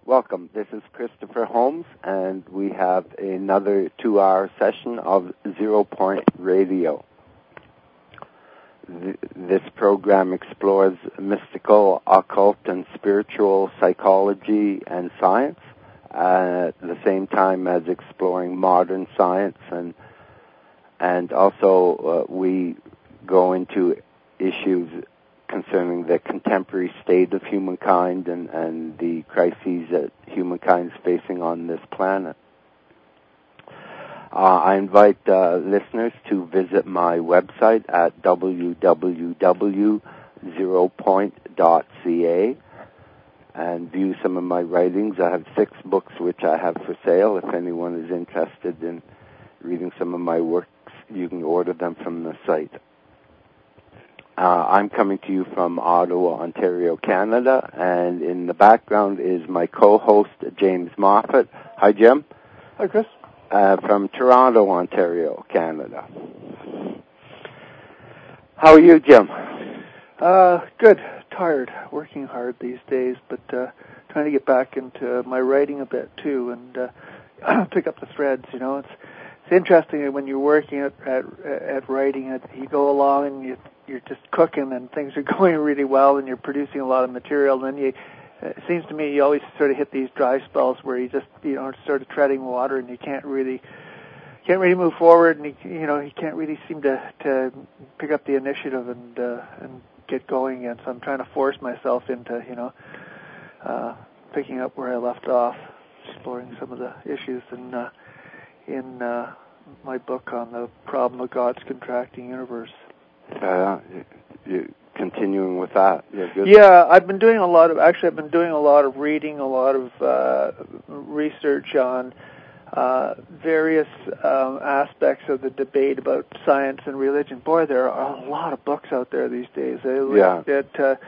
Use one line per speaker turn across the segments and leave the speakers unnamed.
Welcome. This is Christopher Holmes, and we have another 2-hour session of Zero Point Radio. This program explores mystical, occult, and spiritual psychology and science, at the same time as exploring modern science, and also we go into issues concerning the contemporary state of humankind and the crises that humankind is facing on this planet. I invite listeners to visit my website at www.zeropoint.ca and view some of my writings. I have 6 books which I have for sale. If anyone is interested in reading some of my works, you can order them from the site. I'm coming to you from Ottawa, Ontario, Canada, and in the background is my co-host, James Moffat. Hi, Jim.
Hi, Chris.
From Toronto, Ontario, Canada. How are you, Jim?
Good. Tired. Working hard these days, but trying to get back into my writing a bit, too, and pick up the threads, you know. It's interesting when you're working at writing it, you go along and you're just cooking and things are going really well and you're producing a lot of material, and then it seems to me you always sort of hit these dry spells where you just, sort of treading water and you can't really move forward, and you can't really seem to pick up the initiative and get going again. So I'm trying to force myself into, picking up where I left off, exploring some of the issues in my book on the problem of God's contracting universe.
You continuing with that?
Yeah, I've been doing a lot of reading, a lot of research on various aspects of the debate about science and religion. Boy, there are a lot of books out there these days that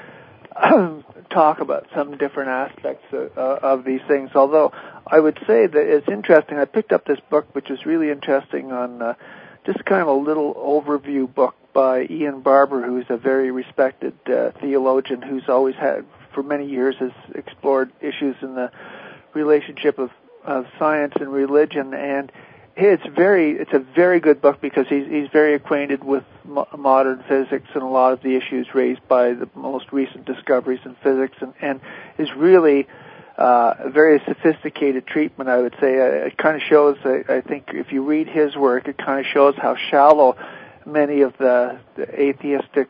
talk about some different aspects of these things. Although I would say that it's interesting. I picked up this book, which is really interesting, on just kind of a little overview book by Ian Barber, who is a very respected theologian who's always had, for many years, has explored issues in the relationship of science and religion, and it's a very good book because he's very acquainted with modern physics and a lot of the issues raised by the most recent discoveries in physics, and is really a very sophisticated treatment, I would say. It kind of shows, I think, if you read his work, it kind of shows how shallow many of the atheistic,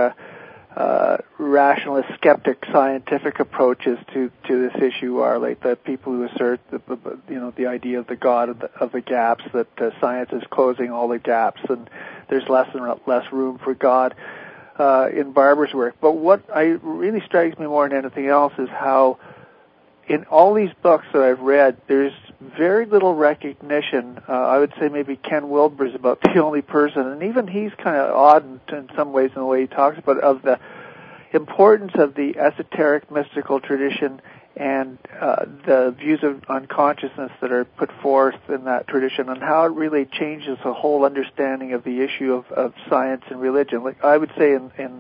rationalist, skeptic, scientific approaches to this issue are, like the people who assert the idea of the God of the gaps, that science is closing all the gaps and there's less and less room for God in Barber's work. But what really strikes me more than anything else is how in all these books that I've read, there's very little recognition. I would say maybe Ken Wilber's about the only person, and even he's kind of odd in some ways in the way he talks about of the importance of the esoteric mystical tradition and the views on consciousness that are put forth in that tradition, and how it really changes the whole understanding of the issue of science and religion. Like I would say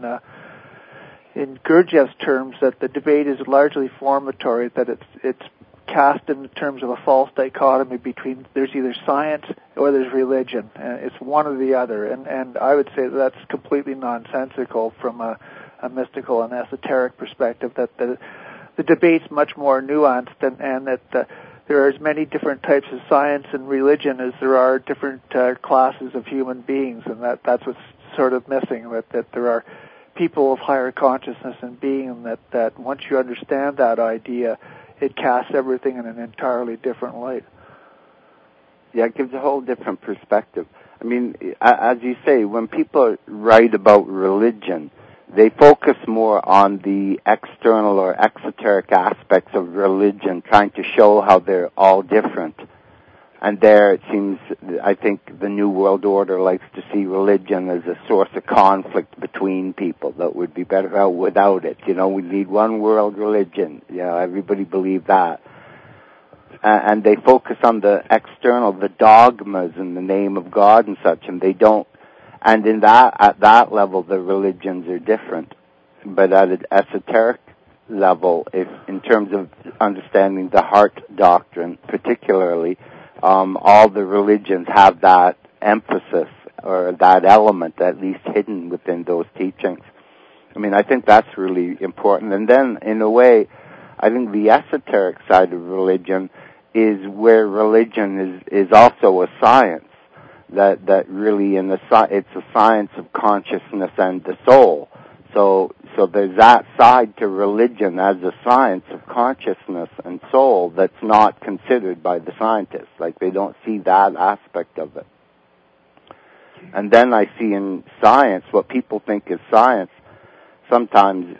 in Gurdjieff's terms, that the debate is largely formatory, that it's cast in terms of a false dichotomy between there's either science or there's religion. It's one or the other, and I would say that's completely nonsensical from a mystical and esoteric perspective, that the debate's much more nuanced, and that there are as many different types of science and religion as there are different classes of human beings, and that's what's sort of missing, that there are people of higher consciousness and being, and that once you understand that idea, it casts everything in an entirely different light.
Yeah, it gives a whole different perspective. I mean, as you say, when people write about religion, they focus more on the external or exoteric aspects of religion, trying to show how they're all different. And there, it seems, I think the New World Order likes to see religion as a source of conflict between people, that would be better out without it. We need one world religion. Everybody believe that. And they focus on the external, the dogmas in the name of God and such, and they don't. And at that level, the religions are different. But at an esoteric level, if in terms of understanding the heart doctrine, particularly, all the religions have that emphasis or that element at least hidden within those teachings. I mean, I think that's really important. And then, in a way, I think the esoteric side of religion is where religion is also a science. That really, it's a science of consciousness and the soul. So there's that side to religion as a science of consciousness and soul that's not considered by the scientists. Like, they don't see that aspect of it. And then I see in science, what people think is science, sometimes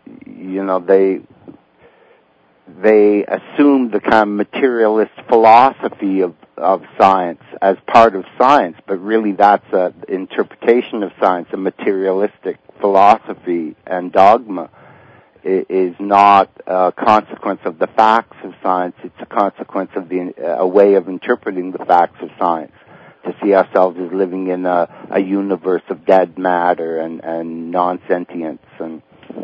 they assume the kind of materialist philosophy of science as part of science, but really that's an interpretation of science. A materialistic philosophy and dogma is not a consequence of the facts of science. It's a consequence of a way of interpreting the facts of science, to see ourselves as living in a universe of dead matter and non-sentience. And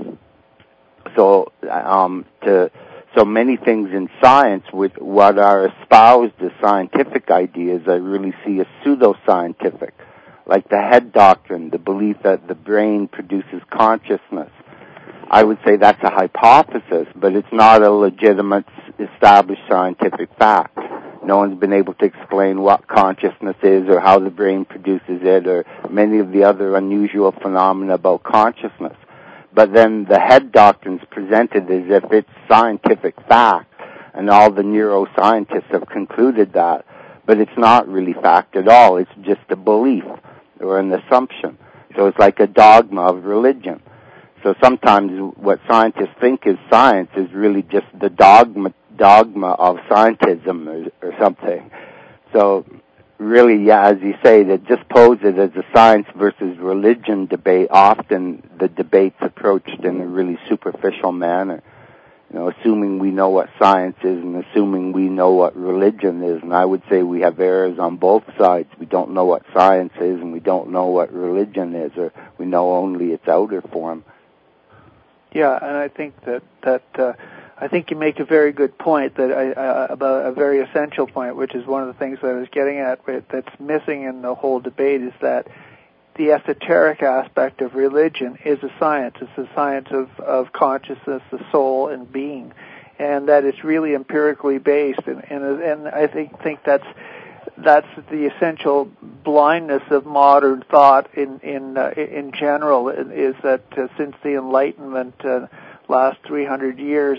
so many things in science, with what are espoused as scientific ideas, I really see as pseudoscientific, like the head doctrine, the belief that the brain produces consciousness. I would say that's a hypothesis, but it's not a legitimate, established scientific fact. No one's been able to explain what consciousness is or how the brain produces it or many of the other unusual phenomena about consciousness. But then the head doctrine's presented as if it's scientific fact, and all the neuroscientists have concluded that. But it's not really fact at all. It's just a belief or an assumption. So it's like a dogma of religion. So sometimes what scientists think is science is really just the dogma of scientism or something. So really, yeah, as you say, to just pose it as a science versus religion debate, often the debate's approached in a really superficial manner, assuming we know what science is and assuming we know what religion is. And I would say we have errors on both sides. We don't know what science is and we don't know what religion is, or we know only its outer form.
Yeah, and I think that I think you make a very good point, about a very essential point, which is one of the things that I was getting at that's missing in the whole debate, is that the esoteric aspect of religion is a science. It's a science of consciousness, the soul, and being, and that it's really empirically based. And I think that's the essential blindness of modern thought in general, is that since the Enlightenment last 300 years,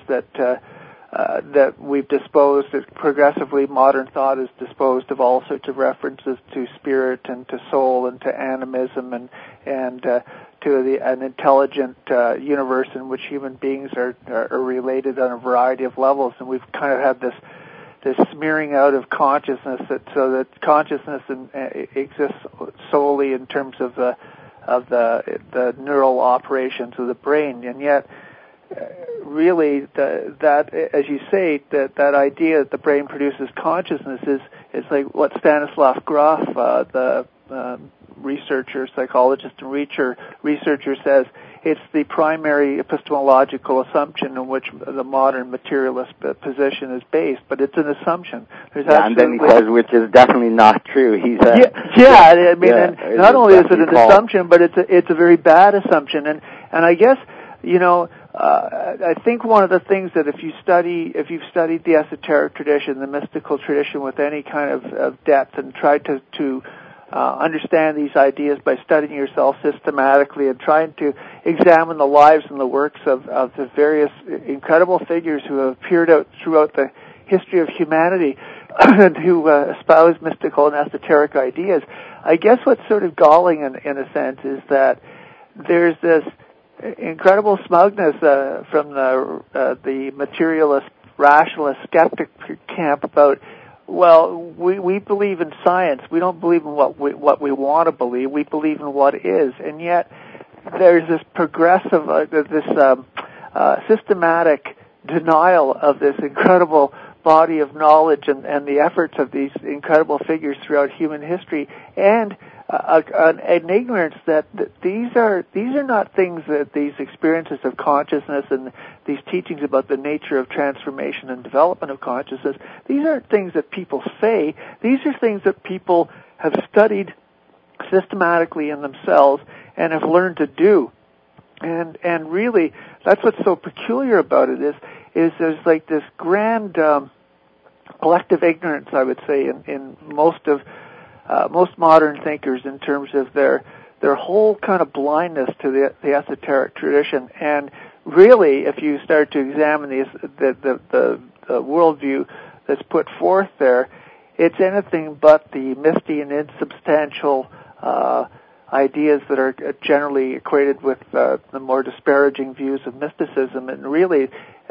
that we've disposed, progressively modern thought is disposed of all sorts of references to spirit and to soul and to animism and to an intelligent universe in which human beings are related on a variety of levels. And we've kind of had this smearing out of consciousness, so that consciousness exists solely in terms of the neural operations of the brain, and yet really that, as you say, that idea that the brain produces consciousness is like what Stanislav Grof, the researcher, psychologist, and researcher says. It's the primary epistemological assumption on which the modern materialist position is based, but it's an assumption.
And then he says, which is definitely not true.
And not only is it an assumption, but it's a very bad assumption. And I guess, I think one of the things that if you've studied the esoteric tradition, the mystical tradition with any kind of depth, and tried to understand these ideas by studying yourself systematically and trying to examine the lives and the works of the various incredible figures who have appeared out throughout the history of humanity and who espouse mystical and esoteric ideas, I guess what's sort of galling in a sense is that there's this incredible smugness from the materialist, rationalist, skeptic camp about, well, we believe in science. We don't believe in what we want to believe. We believe in what is. And yet there's this progressive, systematic denial of this incredible body of knowledge and the efforts of these incredible figures throughout human history, and an ignorance that these are not things, that these experiences of consciousness and these teachings about the nature of transformation and development of consciousness, these aren't things that people say. These are things that people have studied systematically in themselves and have learned to do. And really, that's what's so peculiar about it is there's like this grand collective ignorance, I would say, in most modern thinkers in terms of their whole kind of blindness to the esoteric tradition. And really, if you start to examine the worldview that's put forth there, it's anything but the misty and insubstantial ideas that are generally equated with the more disparaging views of mysticism. And really,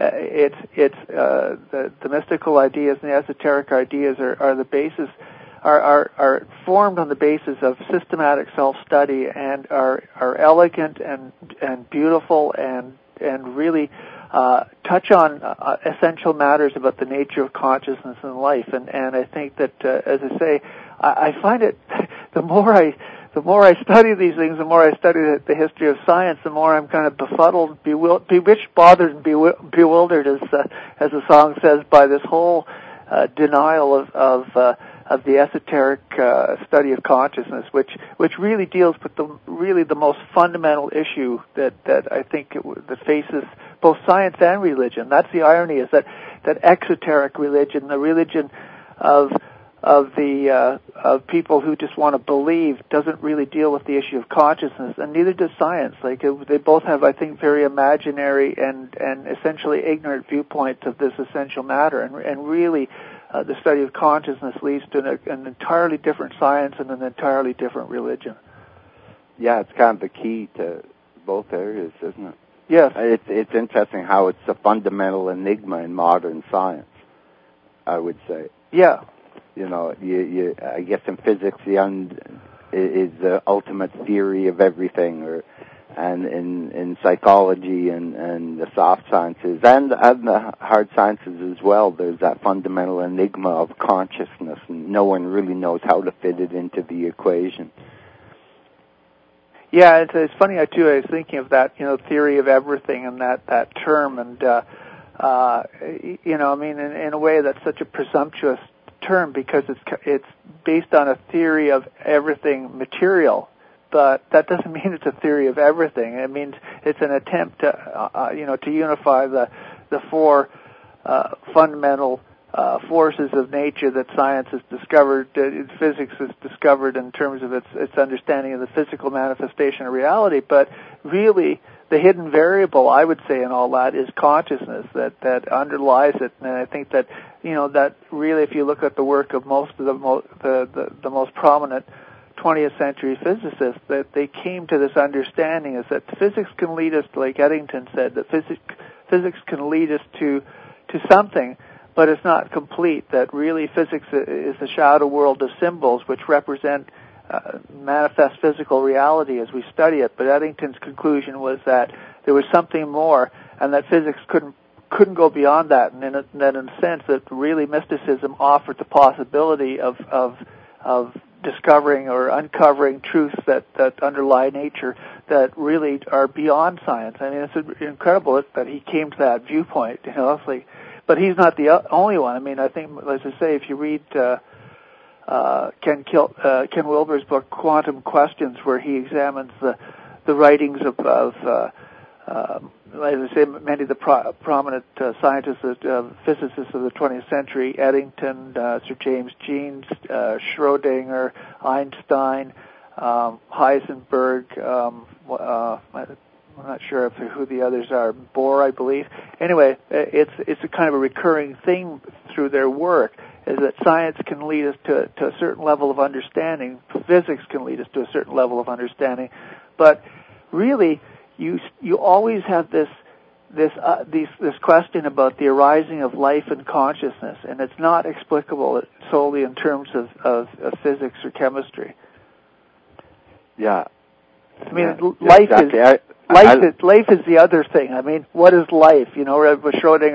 the mystical ideas and the esoteric ideas are the basis, are formed on the basis of systematic self-study, and are elegant and beautiful and really touch on essential matters about the nature of consciousness and life. And I think that, as I say, I find it, the more I study these things, the more I study the history of science, the more I'm kind of befuddled, bewitched, bothered, and bewildered, as the song says, by this whole denial of the esoteric study of consciousness, which really deals with the most fundamental issue that I think that faces both science and religion. That's the irony, is that exoteric religion, the religion of people who just want to believe, doesn't really deal with the issue of consciousness, and neither does science. Like, they both have, I think, very imaginary and essentially ignorant viewpoints of this essential matter, and really the study of consciousness leads to an entirely different science and an entirely different religion.
Yeah, it's kind of the key to both areas, isn't it?
Yes.
It's interesting how it's a fundamental enigma in modern science, I would say.
Yeah.
You know, I guess in physics, is the ultimate theory of everything, and in psychology and the soft sciences and the hard sciences as well, there's that fundamental enigma of consciousness, and no one really knows how to fit it into the equation.
Yeah, it's funny too. I was thinking of that, theory of everything, and that term, and I mean, in a way, that's such a presumptuous term, because it's based on a theory of everything material, but that doesn't mean it's a theory of everything. It means it's an attempt to unify the four fundamental forces of nature that science has discovered, physics has discovered in terms of its understanding of the physical manifestation of reality. But really, the hidden variable, I would say, in all that is consciousness that underlies it. And I think that that really, if you look at the work of most of the most prominent 20th century physicists, that they came to this understanding is that physics can lead us, like Eddington said, that physics can lead us to something, but it's not complete. That really physics is a shadow world of symbols which represent manifest physical reality as we study it. But Eddington's conclusion was that there was something more, and that physics couldn't go beyond that, and that in a sense that really mysticism offered the possibility of discovering or uncovering truths that underlie nature that really are beyond science. I mean, it's incredible that he came to that viewpoint. It's like, but he's not the only one. I mean, I think, as I say, if you read Ken Wilber's book Quantum Questions, where he examines the writings of as I say, many of the prominent scientists, physicists of the 20th century, Eddington, Sir James Jeans, Schrödinger, Einstein, Heisenberg, I'm not sure who the others are, Bohr, I believe. Anyway, it's a kind of a recurring theme through their work, is that science can lead us to a certain level of understanding, physics can lead us to a certain level of understanding, but really, you always have this question about the arising of life and consciousness, and it's not explicable solely in terms of physics or chemistry.
Yeah,
I mean,
yeah,
life
exactly.
life is the other thing. I mean, what is life? With Schrödinger,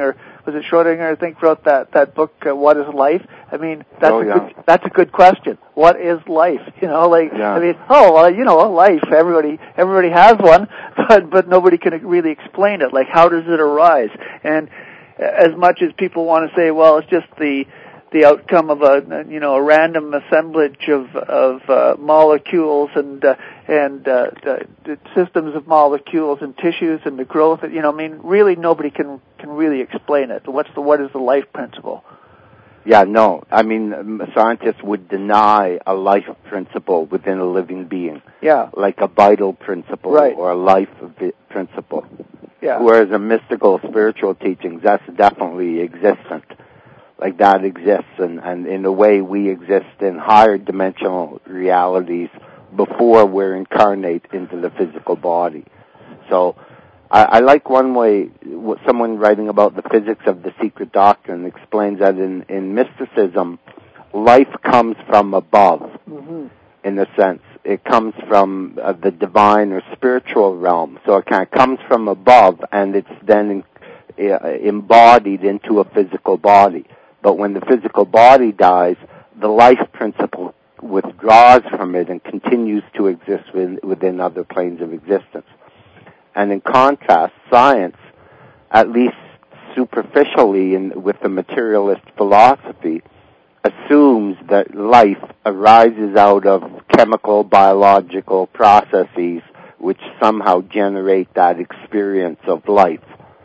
was it Schrodinger, I think, wrote that book, What is Life? I mean, that's a good question. What is life? I mean, life, everybody has one, but nobody can really explain it. Like, how does it arise? And as much as people want to say, well, it's just the outcome of a random assemblage of molecules and systems of molecules and tissues and the growth. Really nobody can really explain it. What is the life principle?
Yeah, no. I mean, scientists would deny a life principle within a living being.
Yeah.
Like a vital principle, right, or a life principle.
Yeah.
Whereas in mystical spiritual teachings, that's definitely existent. Like that exists, and in a way we exist in higher dimensional realities before we're incarnate into the physical body. So I like one way someone writing about the physics of the secret doctrine explains that in mysticism, life comes from above, mm-hmm, in a sense. It comes from the divine or spiritual realm. So it kind of comes from above, and it's then embodied into a physical body. But when the physical body dies, the life principle withdraws from it and continues to exist within other planes of existence. And in contrast, science, at least superficially with the materialist philosophy, assumes that life arises out of chemical, biological processes which somehow generate that experience of life.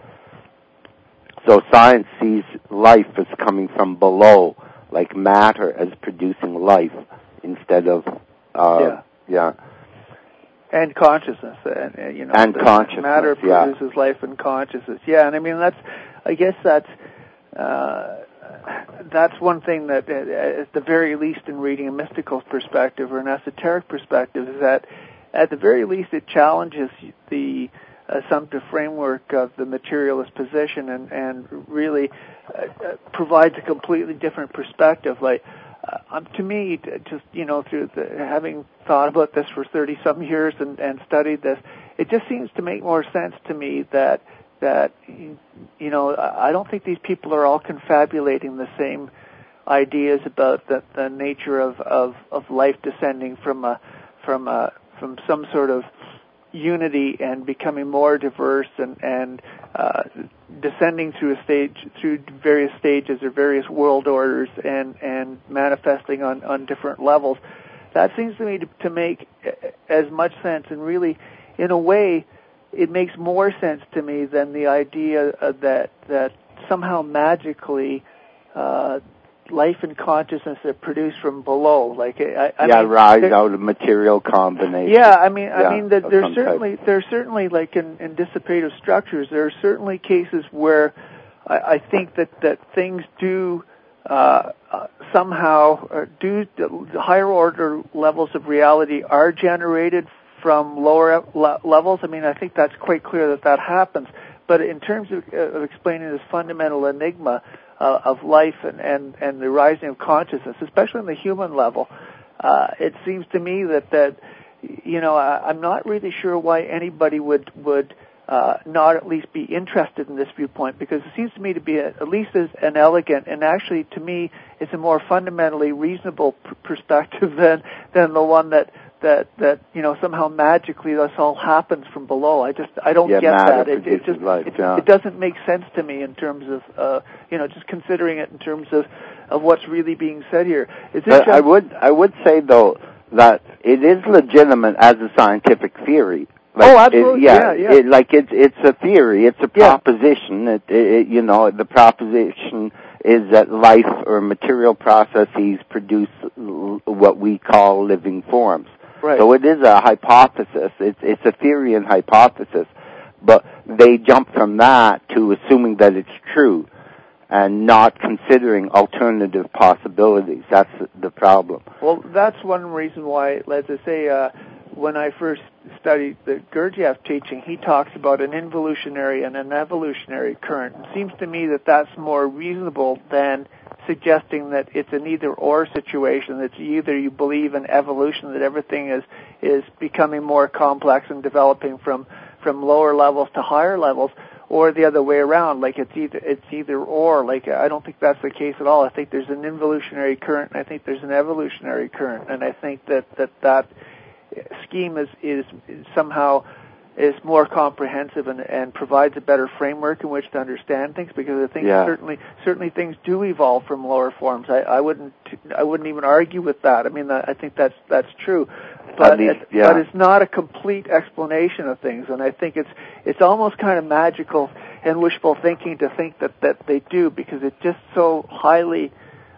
So science sees life as coming from below, like matter as producing life instead of
and consciousness,
and consciousness.
Matter produces life and consciousness. Yeah, and I mean that's one thing that, at the very least, in reading a mystical perspective or an esoteric perspective, is that at the very least it challenges the assumptive framework of the materialist position and really provides a completely different perspective. Like, to me, just through having thought about this for 30-some years and studied this, it just seems to make more sense to me that I don't think these people are all confabulating the same ideas about the nature of life descending from some sort of unity and becoming more diverse and descending through various stages or various world orders and manifesting on different levels. That seems to me to make as much sense, and really, in a way, it makes more sense to me than the idea that somehow magically life and consciousness are produced from below. Like
rise out of material combination.
Yeah, I mean that there's certainly like in dissipative structures, there are certainly cases where I think that things do somehow higher order levels of reality are generated from lower levels. I mean, I think that's quite clear that happens. But in terms of explaining this fundamental enigma of life and the rising of consciousness, especially on the human level, it seems to me that I'm not really sure why anybody would not at least be interested in this viewpoint, because it seems to me to be at least as an elegant, and actually to me it's a more fundamentally reasonable perspective than the one that somehow magically this all happens from below. I don't get that. It doesn't make sense to me in terms of just considering it in terms of what's really being said here.
I would say though that it is legitimate as a scientific theory.
Absolutely.
It's a theory. It's a proposition. The proposition is that life or material processes produce what we call living forms.
Right.
So it is a hypothesis. It's a theory and hypothesis, but they jump from that to assuming that it's true and not considering alternative possibilities. That's the problem.
Well, that's one reason why, as I say, when I first studied the Gurdjieff teaching, he talks about an involutionary and an evolutionary current. It seems to me that that's more reasonable than suggesting that it's an either-or situation, that either you believe in evolution, that everything is becoming more complex and developing from lower levels to higher levels, or the other way around, like it's either or. Like, I don't think that's the case at all. I think there's an involutionary current, and I think there's an evolutionary current, and I think that scheme is somehow is more comprehensive and provides a better framework in which to understand things, because I think certainly things do evolve from lower forms. I wouldn't even argue with that. I mean, I think that's true, but it's not a complete explanation of things, and I think it's almost kind of magical and wishful thinking to think that they do, because it's just so highly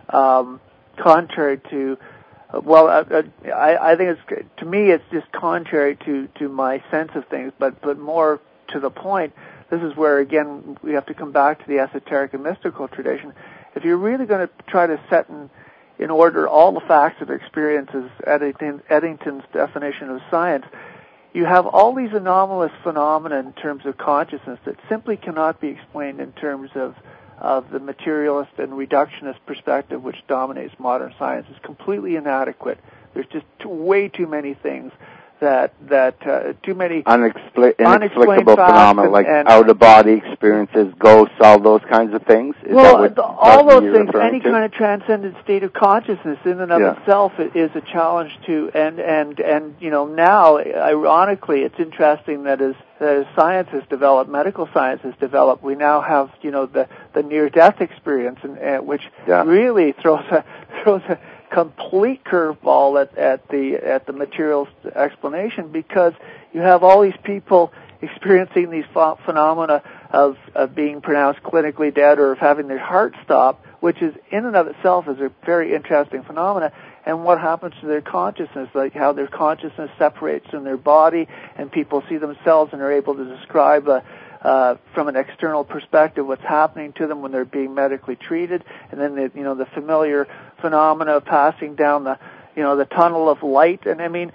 contrary to. Well, I think to me it's just contrary to my sense of things, but more to the point, this is where again we have to come back to the esoteric and mystical tradition. If you're really going to try to set in order all the facts of experiences, Eddington's definition of science, you have all these anomalous phenomena in terms of consciousness that simply cannot be explained in terms of the materialist and reductionist perspective which dominates modern science. Is completely inadequate. There's just way too many things that too many
inexplicable phenomena like out-of-body experiences, ghosts, all those kinds of things.
All those things, any kind of transcendent state of consciousness in and of itself is a challenge to, and now, ironically, it's interesting that as science has developed, medical science has developed, we now have, the near-death experience, and which really throws a complete curveball at the materials explanation, because you have all these people experiencing these phenomena of being pronounced clinically dead or of having their heart stop, which is in and of itself is a very interesting phenomena. And what happens to their consciousness, like how their consciousness separates from their body, and people see themselves and are able to describe from an external perspective what's happening to them when they're being medically treated, and then the familiar phenomena of passing down the tunnel of light. And I mean,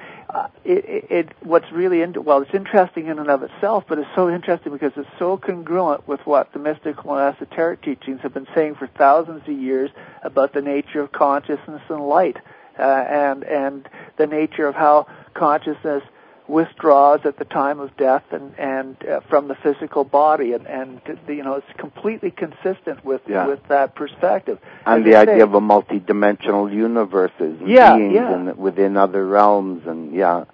what's really it's interesting in and of itself, but it's so interesting because it's so congruent with what the mystical and esoteric teachings have been saying for thousands of years about the nature of consciousness and light, and the nature of how consciousness withdraws at the time of death and from the physical body, and it's completely consistent with that perspective.
And the idea of a multi-dimensional universes and beings within other realms, and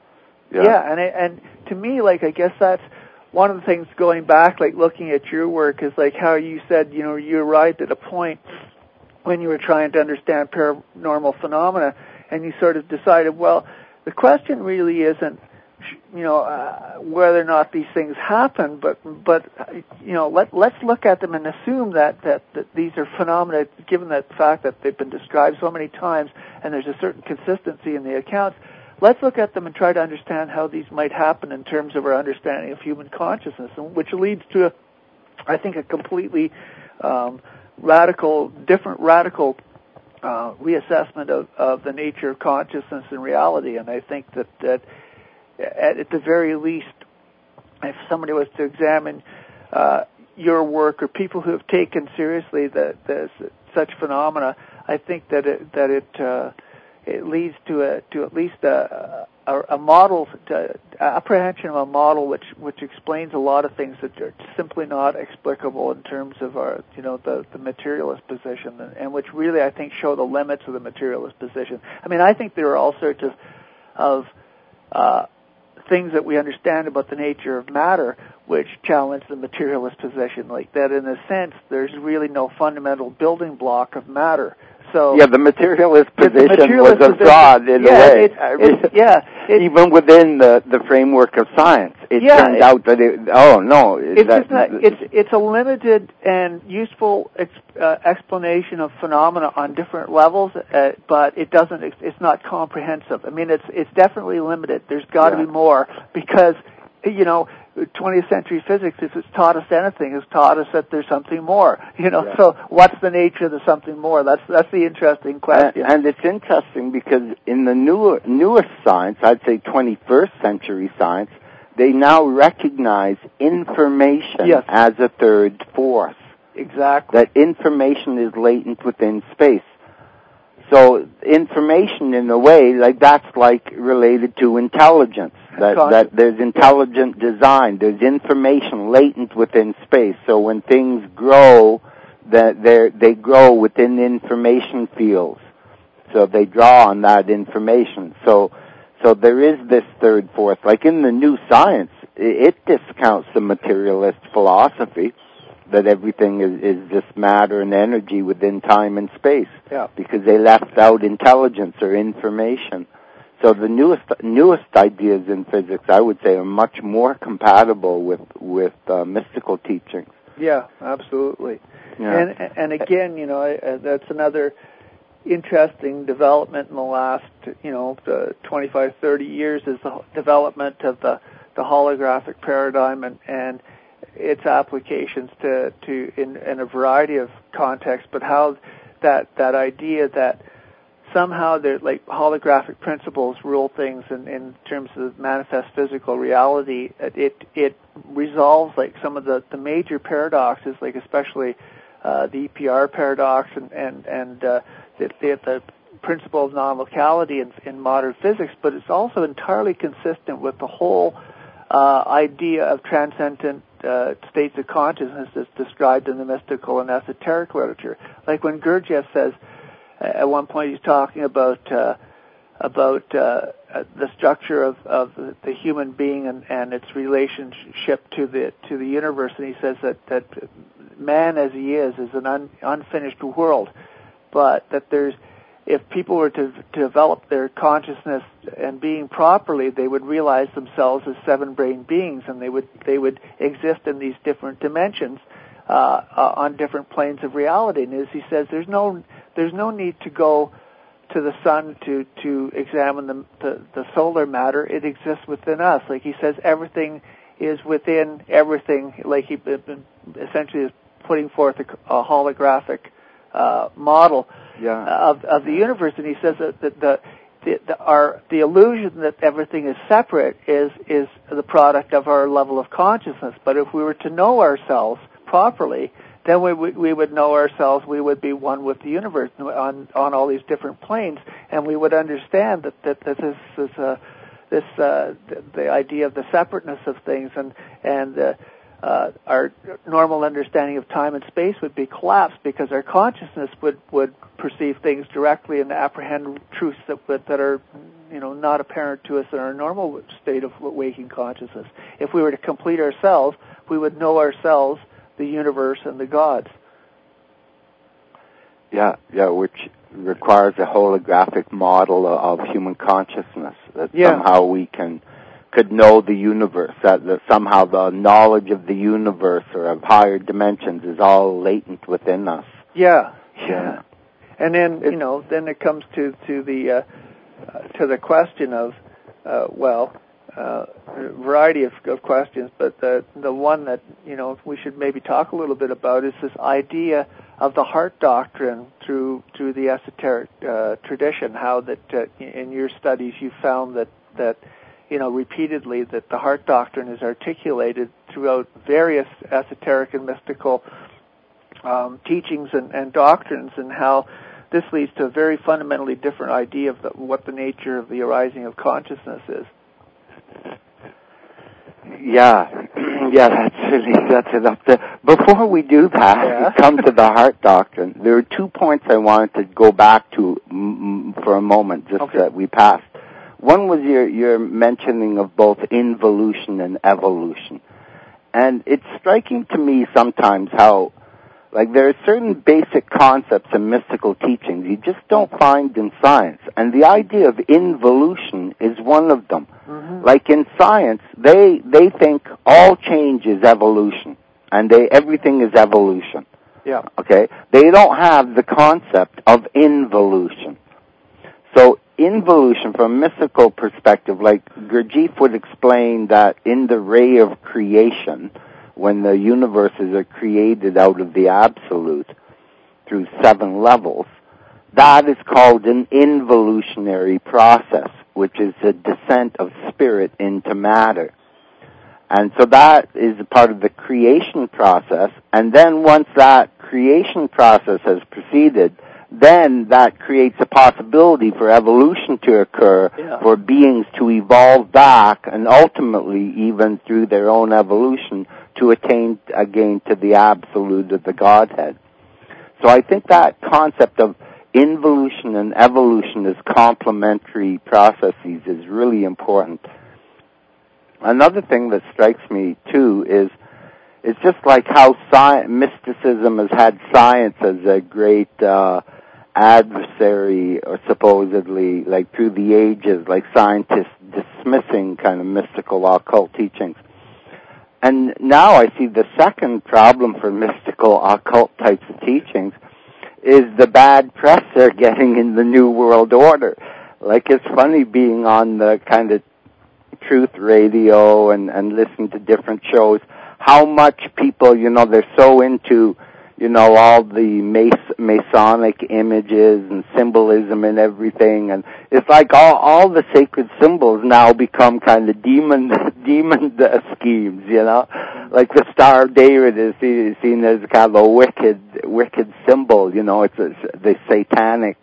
and to me, like, I guess that's one of the things going back, like looking at your work, is like how you said, you arrived at a point when you were trying to understand paranormal phenomena, and you sort of decided, well, the question really isn't whether or not these things happen, but let's look at them and assume that these are phenomena, given the fact that they've been described so many times and there's a certain consistency in the accounts. Let's look at them and try to understand how these might happen in terms of our understanding of human consciousness, which leads to, I think, a completely radical reassessment of the nature of consciousness and reality. And I think that at the very least, if somebody was to examine your work, or people who have taken seriously such phenomena, I think that it leads to at least a model, apprehension of a model which explains a lot of things that are simply not explicable in terms of our the materialist position, and which really, I think, show the limits of the materialist position. I mean, I think there are all sorts of things that we understand about the nature of matter which challenge the materialist position, like that in a sense there's really no fundamental building block of matter. So
the materialist position was a fraud in a way. Even within the framework of science, it turned out that
it's a limited and useful explanation of phenomena on different levels, but it's not comprehensive. I mean, it's definitely limited. There's got to be more, because 20th century physics, if it's taught us anything, has taught us that there's something more. So what's the nature of the something more? That's the interesting question.
And it's interesting because in the newest science, I'd say 21st century science, they now recognize information as a third force.
Exactly.
That information is latent within space. So information, in a way, that's related to intelligence. that there's intelligent design, there's information latent within space. So when things grow, they grow within information fields. So they draw on that information. So there is this third force. Like in the new science, it discounts the materialist philosophy that everything is just matter and energy within time and space.
Yeah.
Because they left out intelligence or information. So the newest ideas in physics, I would say, are much more compatible with mystical teachings.
Yeah, absolutely.
Yeah.
And again, that's another interesting development in the last, 25, 30 years is the development of the holographic paradigm and its applications in a variety of contexts, but how that idea that somehow like holographic principles rule things in terms of manifest physical reality. It resolves like some of the major paradoxes, like especially the EPR paradox and the principle of non-locality in modern physics, but it's also entirely consistent with the whole idea of transcendent states of consciousness that's described in the mystical and esoteric literature. Like when Gurdjieff says, at one point he's talking about the structure of the human being and its relationship to the universe, and he says that man as he is an unfinished world, but that if people were to develop their consciousness and being properly, they would realize themselves as seven-brain beings, and they would exist in these different dimensions on different planes of reality. And as he says, there's no need to go to the sun to examine the solar matter. It exists within us. Like he says, everything is within everything. Like he essentially is putting forth a holographic model of the universe, and he says that the illusion that everything is separate is the product of our level of consciousness. But if we were to know ourselves properly, then we would know ourselves. We would be one with the universe on all these different planes, and we would understand that this is the idea of the separateness of things and our normal understanding of time and space would be collapsed because our consciousness would perceive things directly and apprehend truths that are not apparent to us in our normal state of waking consciousness. If we were to complete ourselves, we would know ourselves, the universe, and the gods. Yeah,
which requires a holographic model of human consciousness that somehow we could know the universe, that somehow the knowledge of the universe or of higher dimensions is all latent within us.
Yeah. And then then it comes to the question of a variety of questions, but the one that we should maybe talk a little bit about is this idea of the heart doctrine through the esoteric tradition. How that in your studies you found that repeatedly that the heart doctrine is articulated throughout various esoteric and mystical teachings and doctrines, and how this leads to a very fundamentally different idea of what the nature of the arising of consciousness is.
Yeah, that's enough. Before we do that, come to the heart doctrine, there are 2 points I wanted to go back to for a moment, that we passed. One was your mentioning of both involution and evolution. And it's striking to me sometimes how, there are certain basic concepts in mystical teachings you just don't find in science. And the idea of involution is one of them. Mm-hmm. Like in science, they think all change is evolution. And everything is evolution.
Yeah.
Okay? They don't have the concept of involution. So involution, from a mystical perspective, like Gurdjieff would explain that in the ray of creation, when the universes are created out of the absolute through 7 levels, that is called an involutionary process, which is a descent of spirit into matter. And so that is a part of the creation process, and then once that creation process has proceeded, then that creates a possibility for evolution to occur, for beings to evolve back, and ultimately, even through their own evolution, to attain again to the absolute of the Godhead. So I think that concept of involution and evolution as complementary processes is really important. Another thing that strikes me, too, is it's just like how mysticism has had science as a great adversary, or supposedly, like through the ages, like scientists dismissing kind of mystical occult teachings. And now I see the second problem for mystical occult types of teachings is the bad press they're getting in the New World Order. Like, it's funny being on the kind of truth radio and listening to different shows, how much people, they're so into, all the Masonic images and symbolism and everything, and it's like all the sacred symbols now become kind of demon schemes, like the Star of David is seen as kind of a wicked symbol, it's the satanic,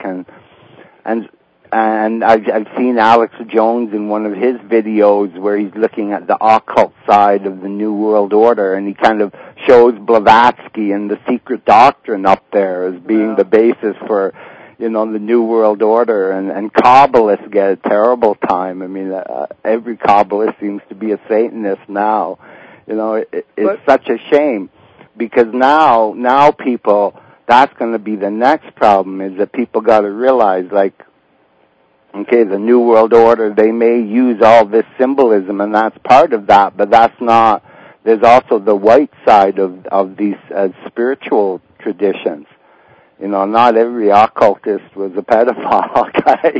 and I've seen Alex Jones in one of his videos where he's looking at the occult side of the New World Order, and he kind of shows Blavatsky and the secret doctrine up there as being the basis for, the New World Order, and Kabbalists get a terrible time. I mean, every Kabbalist seems to be a Satanist now. It's such a shame, because now people, that's going to be the next problem, is that people got to realize, like, okay, the New World Order, they may use all this symbolism, and that's part of that, but that's not, there's also the white side of these spiritual traditions. Not every occultist was a pedophile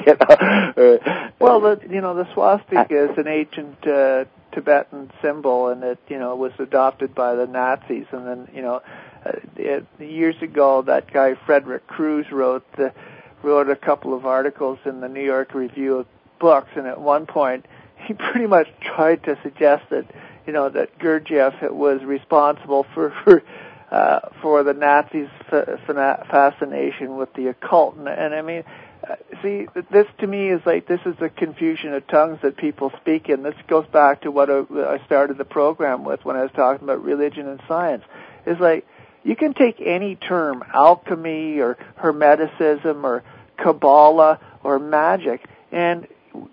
guy,
Well, the swastika is an ancient Tibetan symbol, and it, was adopted by the Nazis, and then, years ago, that guy Frederick Cruz wrote a couple of articles in the New York Review of Books, and at one point he pretty much tried to suggest that that Gurdjieff was responsible for the Nazis' fascination with the occult, and I mean, see, this to me is like, this is the confusion of tongues that people speak in. This goes back to what I started the program with when I was talking about religion and science. It's like, you can take any term, alchemy or Hermeticism or Kabbalah or magic, and,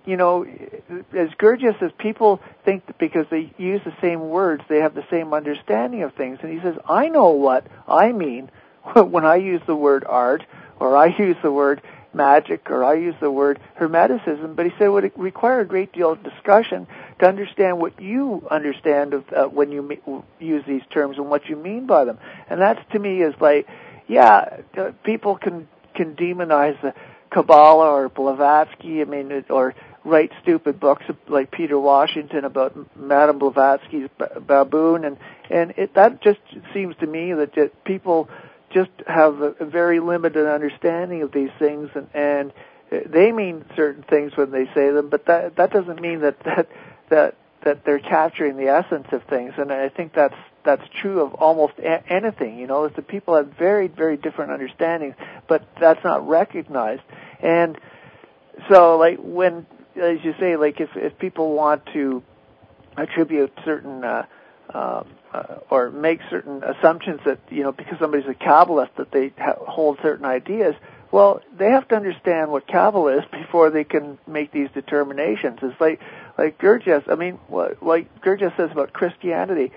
as Gurdjieff says, people think that because they use the same words, they have the same understanding of things. And he says, I know what I mean when I use the word art, or I use the word magic, or I use the word Hermeticism, but he said it would require a great deal of discussion to understand what you understand of when you use these terms and what you mean by them. And that's, to me, is like, people can demonize the Kabbalah or Blavatsky, or write stupid books like Peter Washington about Madame Blavatsky's baboon, and that just seems to me that people just have a very limited understanding of these things, and they mean certain things when they say them, but that doesn't mean that they're capturing the essence of things. And I think that's true of almost anything. Is that people have very, very different understandings, but that's not recognized. And so, like, when, as you say, like, if people want to attribute certain or make certain assumptions that, because somebody's a Kabbalist, that they hold certain ideas, well, they have to understand what Kabbalah is before they can make these determinations. It's like Gurdjieff, like Gurdjieff says about Christianity.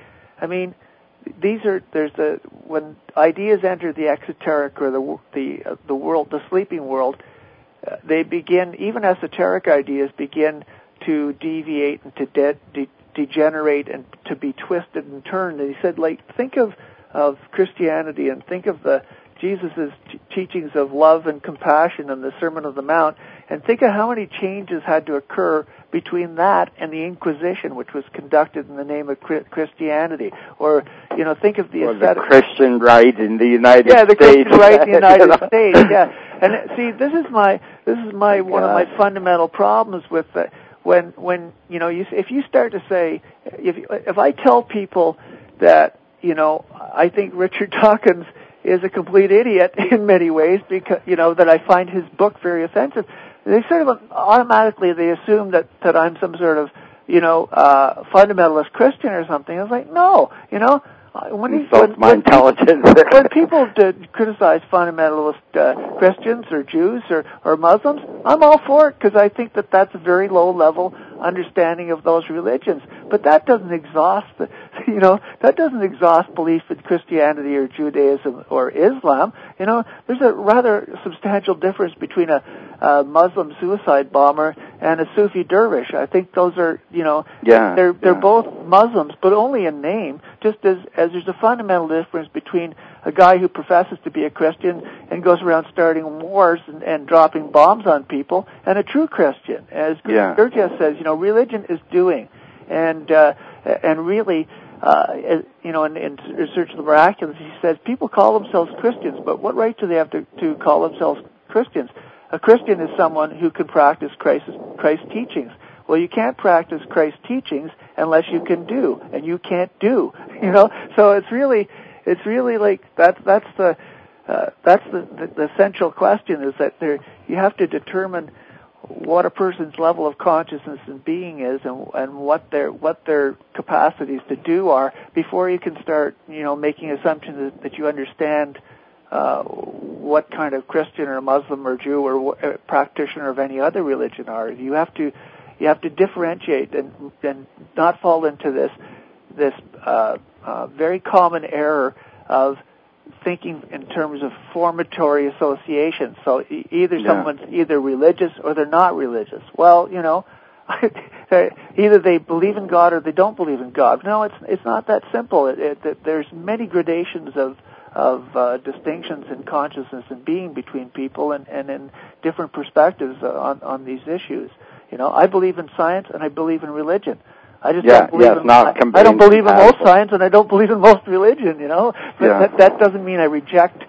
When ideas enter the exoteric or the world, the sleeping world, they begin, even esoteric ideas begin to deviate and to degenerate and to be twisted and turned. And he said, like, think of Christianity and think of Jesus' teachings of love and compassion and the Sermon on the Mount, and think of how many changes had to occur between that and the Inquisition, which was conducted in the name of Christianity. Or, think of the
Christian right in the United States.
Yeah, the Christian right in the United States, yeah. And see, this is my one of my fundamental problems with when if you start to say, if I tell people that, I think Richard Dawkins is a complete idiot in many ways, because that I find his book very offensive. They sort of automatically they assume that I'm some sort of fundamentalist Christian or something. I was like, no, when people criticize fundamentalist Christians or Jews or Muslims, I'm all for it, because I think that that's a very low level understanding of those religions. But that doesn't exhaust belief in Christianity or Judaism or Islam. There's a rather substantial difference between a Muslim suicide bomber and a Sufi dervish. I think those are, they're both Muslims, but only in name, just as there's a fundamental difference between a guy who professes to be a Christian and goes around starting wars and dropping bombs on people, and a true Christian. As Gurdjieff says, religion is doing, and really, in Search of the Miraculous, he says people call themselves Christians, but what right do they have to call themselves Christians? A Christian is someone who can practice Christ's teachings. Well, you can't practice Christ's teachings unless you can do, and you can't do. So it's really like that's the essential question, is that you have to determine what a person's level of consciousness and being is, and what their capacities to do are, before you can start making assumptions that you understand what kind of Christian or Muslim or Jew or practitioner of any other religion are. You have to differentiate and not fall into this very common error of thinking in terms of formatory associations. So someone's either religious or they're not religious. Well, either they believe in God or they don't believe in God. No, it's not that simple. There's many gradations of distinctions in consciousness and being between people, and in different perspectives on these issues. I believe in science and I believe in religion. I just don't believe I don't believe in most science and I don't believe in most religion. But that doesn't mean I reject.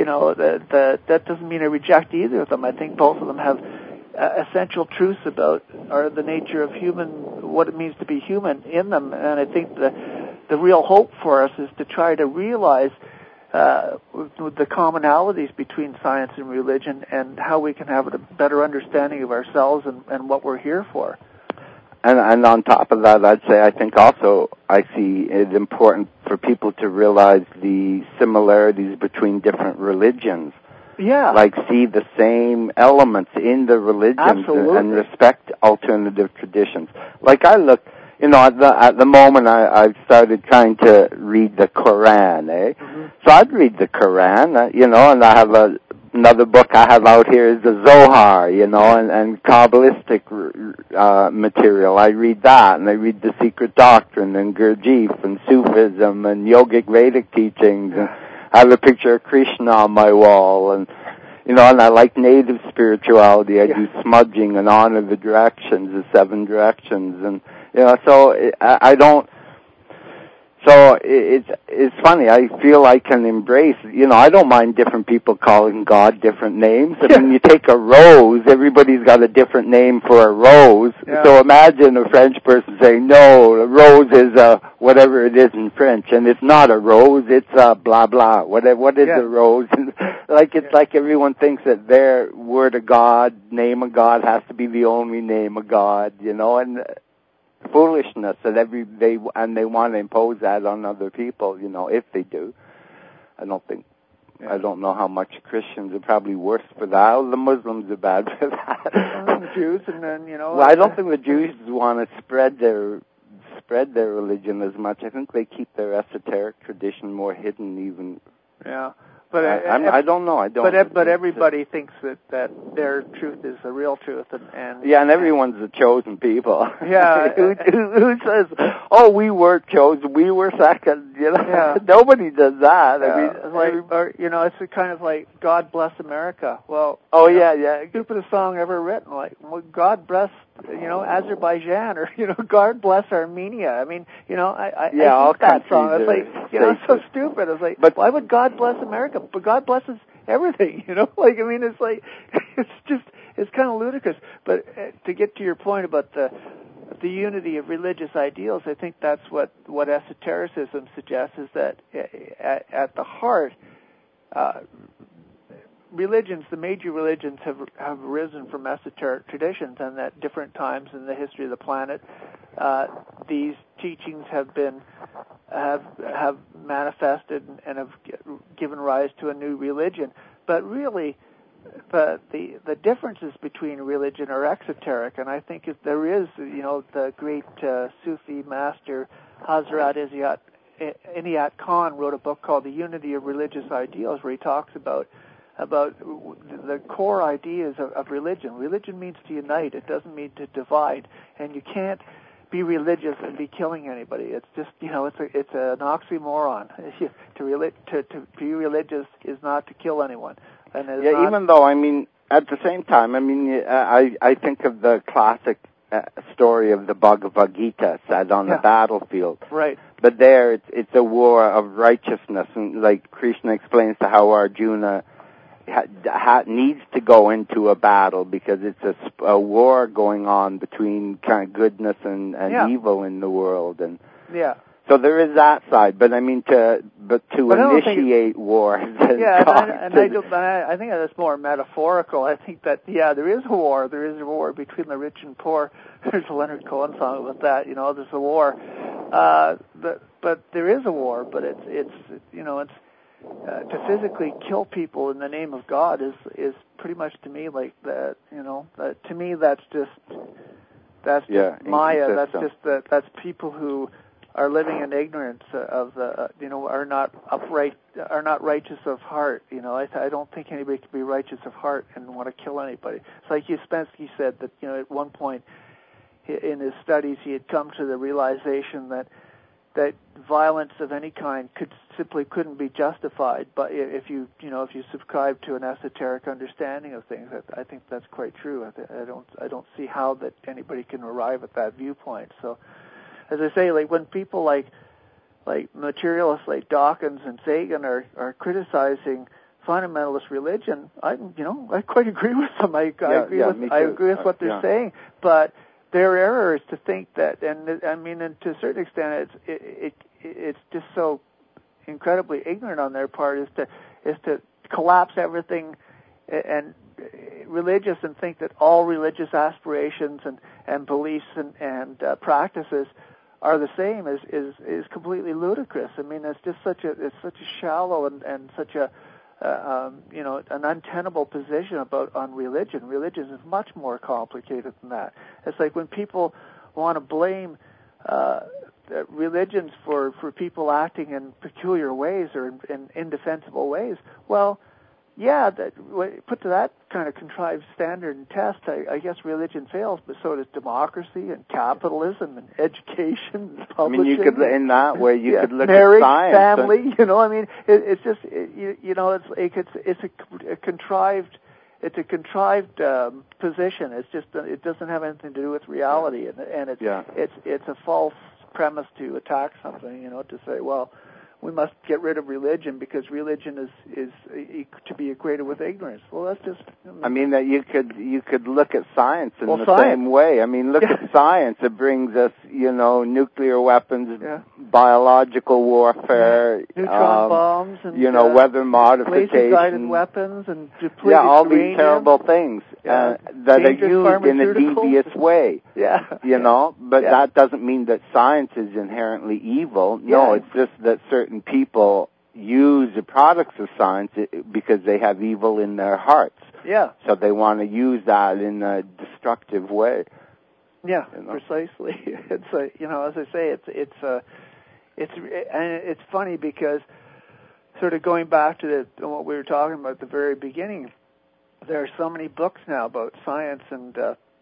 That doesn't mean I reject either of them. I think both of them have essential truths about the nature of what it means to be human in them. And I think the real hope for us is to try to realize the commonalities between science and religion, and how we can have a better understanding of ourselves and what we're here for.
And on top of that, I'd say I think also I see it important for people to realize the similarities between different religions.
Yeah.
Like see the same elements in the religions.
Absolutely.
And respect alternative traditions. Like I look, at the moment I've started trying to read the Quran,
Mm-hmm.
So I'd read the Quran, and I have another book I have out here is the Zohar, and Kabbalistic material. I read that, and I read the Secret Doctrine, and Gurdjieff, and Sufism, and Yogic Vedic teachings, and I have a picture of Krishna on my wall, and and I like native spirituality. I do smudging and honor the directions, the 7 directions, and so I don't. So it's funny. I feel I can embrace. I don't mind different people calling God different names. I mean, you take a rose. Everybody's got a different name for a rose.
Yeah.
So imagine a French person saying, "No, a rose is whatever it is in French, and it's not a rose. It's blah blah. What is a rose?" It's like everyone thinks that their word of God, name of God, has to be the only name of God. And foolishness that they want to impose that on other people, if they do. I don't know how much Christians are probably worse for that. The Muslims are bad for that.
The Jews, and then
Well, I don't think the Jews want to spread their religion as much. I think they keep their esoteric tradition more hidden, even.
Yeah. But
I don't know.
But everybody thinks that their truth is the real truth, and
everyone's the chosen people.
Yeah.
who says, "Oh, we were chosen, we were second"?
Yeah.
Nobody does that.
Yeah.
I mean,
it's kind of like God bless America. Well, stupidest song ever written. Like, well, God bless Azerbaijan, or God bless Armenia. I mean, I hate that song. It's like it's so stupid. It's like, but why would God bless America? But God blesses everything. It's like it's kind of ludicrous. But to get to your point about the unity of religious ideals, I think that's what esotericism suggests, is that at the heart religions, the major religions, have risen from esoteric traditions, and at different times in the history of the planet, these teachings have manifested and have given rise to a new religion. But really, the differences between religion are exoteric, and I think there is, the great Sufi master Hazrat Inayat Khan wrote a book called The Unity of Religious Ideals, where he talks about the core ideas of religion. Religion means to unite; it doesn't mean to divide, and you can't be religious and be killing anybody. It's just, it's an oxymoron. To be religious is not to kill anyone. And
even though, at the same time, I think of the classic story of the Bhagavad Gita said on the battlefield.
Right.
But there, it's a war of righteousness, and like Krishna explains to how Arjuna needs to go into a battle because it's a war going on between kind of goodness and evil in the world, and so there is that side. But to initiate war, I
think that's more metaphorical. I think that there is a war. There is a war between the rich and poor. There's a Leonard Cohen song about that. There's a war, but there is a war. But it's to physically kill people in the name of God is pretty much, to me, like that. To me, that's just Maya. That's people who are living in ignorance of the, are not upright, are not righteous of heart. I don't think anybody can be righteous of heart and want to kill anybody. It's like Ouspensky said that, at one point in his studies he had come to the realization that violence of any kind couldn't be justified. But if you subscribe to an esoteric understanding of things, I think that's quite true. I don't see how that anybody can arrive at that viewpoint. So, as I say, like when people like materialists like Dawkins and Sagan are criticizing fundamentalist religion, I quite agree with them. I agree with what they're saying, but their error is to think that, and to a certain extent, it's just so incredibly ignorant on their part, is to collapse everything and religious and think that all religious aspirations and beliefs and practices are the same is completely ludicrous. It's just such a shallow and such a an untenable position on religion. Religion is much more complicated than that. It's like when people want to blame religions for people acting in peculiar ways or in indefensible ways. Well, put to that kind of contrived standard and test, I guess religion fails, but so does democracy and capitalism and education and publishing.
You could, in that way, you could look
marriage,
at science,
family. It's just it's a contrived. It's a contrived position. It's just it doesn't have anything to do with reality, and it's a false premise to attack something. To say, well, we must get rid of religion because religion is to be equated with ignorance. Well, that's just.
That you could look at science in the same way. Look at science. It brings us, nuclear weapons, biological warfare,
neutron bombs, and
weather modification,
laser-guided weapons, and depleted
all
uranium.
These terrible things that are used in a devious way. But that doesn't mean that science is inherently evil. No, it's just that certain people use the products of science because they have evil in their hearts. So they want to use that in a destructive way.
Precisely. It's as I say, it's funny because sort of going back to what we were talking about at the very beginning, there are so many books now about science and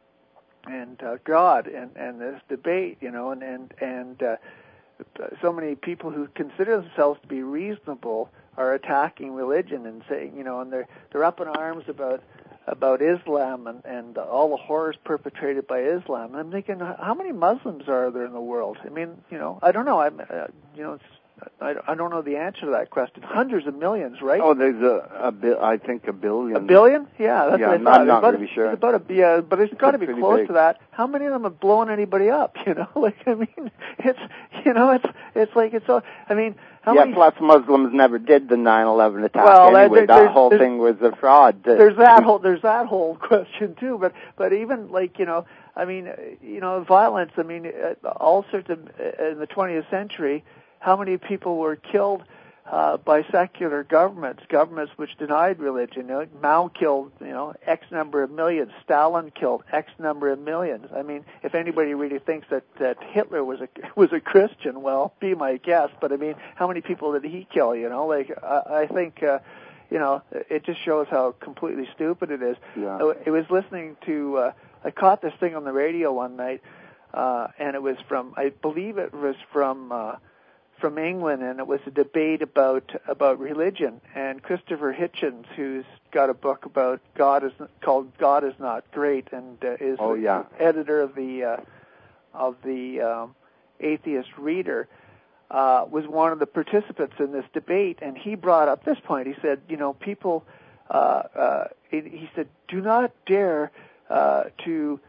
God and this debate, and so many people who consider themselves to be reasonable are attacking religion and saying, and they're up in arms about Islam and all the horrors perpetrated by Islam. And I'm thinking, how many Muslims are there in the world? I don't know. I don't know the answer to that question. Hundreds of millions, right?
Oh, there's I think a billion.
A billion? Yeah, that's what I thought.
I'm not really sure.
But it's got to be close to that. How many of them have blown anybody up? It's like it's so. many...
plus Muslims never did the 9/11 attack anyway. That whole thing was a fraud.
There's that whole question too. But even violence. All sorts of in the 20th century, how many people were killed by secular governments which denied religion? Mao killed X number of millions. Stalin killed X number of millions. If anybody really thinks that Hitler was a Christian, well, be my guest. But how many people did he kill? I think it just shows how completely stupid it is.
Yeah.
I was listening to. I caught this thing on the radio one night, and it was from. I believe it was from England, and it was a debate about religion. And Christopher Hitchens, who's got a book about called God Is Not Great, and is the editor of the Atheist Reader, was one of the participants in this debate, and he brought up this point. He said, people. He said, do not dare to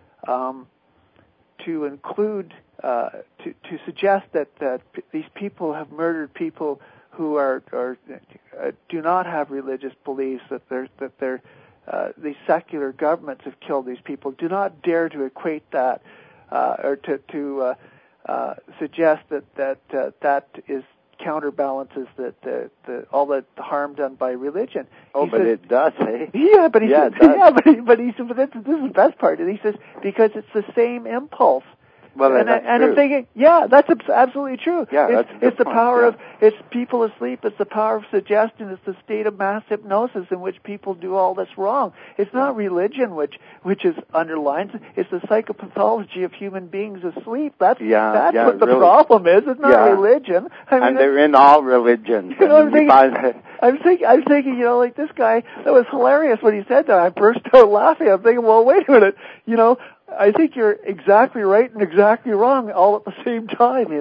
include. To suggest that these people have murdered people who do not have religious beliefs, that these secular governments have killed these people. Do not dare to equate that or to suggest that is counterbalances all the harm done by religion.
It does, eh?
Yeah, but he said, but this is the best part. And he says because it's the same impulse.
Well,
and I'm thinking, that's absolutely true.
Yeah,
it's the power of it's people asleep. It's the power of suggestion. It's the state of mass hypnosis in which people do all this wrong. It's not religion which is underlines. It's the psychopathology of human beings asleep. That's what the problem is. It's not religion.
And they're in all religions.
I'm thinking, this guy. That was hilarious when he said that. I burst out laughing. I'm thinking, well, wait a minute. I think you're exactly right and exactly wrong all at the same time.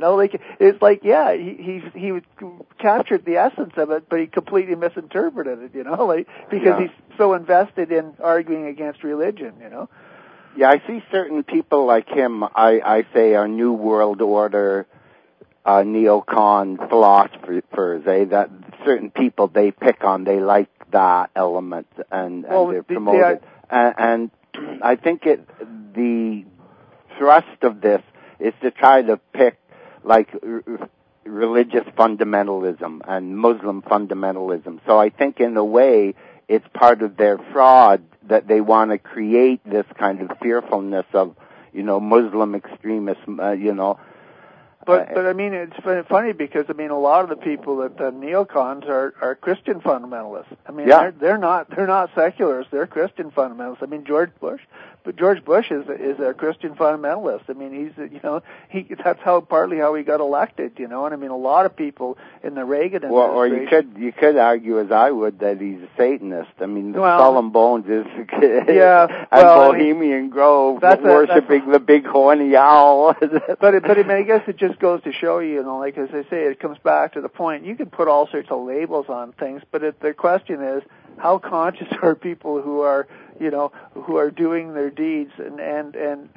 He captured the essence of it, but he completely misinterpreted it. Because he's so invested in arguing against religion.
Yeah, I see certain people like him. I say are New World Order, neocon philosophers. That certain people they pick on. They like that element and they promote it. And I think the thrust of this is to try to pick religious fundamentalism and Muslim fundamentalism. So I think in a way it's part of their fraud that they want to create this kind of fearfulness of, Muslim extremists,
But it's funny because a lot of the people that the neocons are Christian fundamentalists. They're not seculars. They're Christian fundamentalists. George Bush is a Christian fundamentalist. That's partly how he got elected. And a lot of people in the Reagan administration.
Or you could argue, as I would, that he's a Satanist. Skull and Bones is and Bohemian Grove worshiping the big horny owl.
But I guess it just goes to show you, as I say, it comes back to the point. You can put all sorts of labels on things, but the question is, how conscious are people who are doing their deeds, and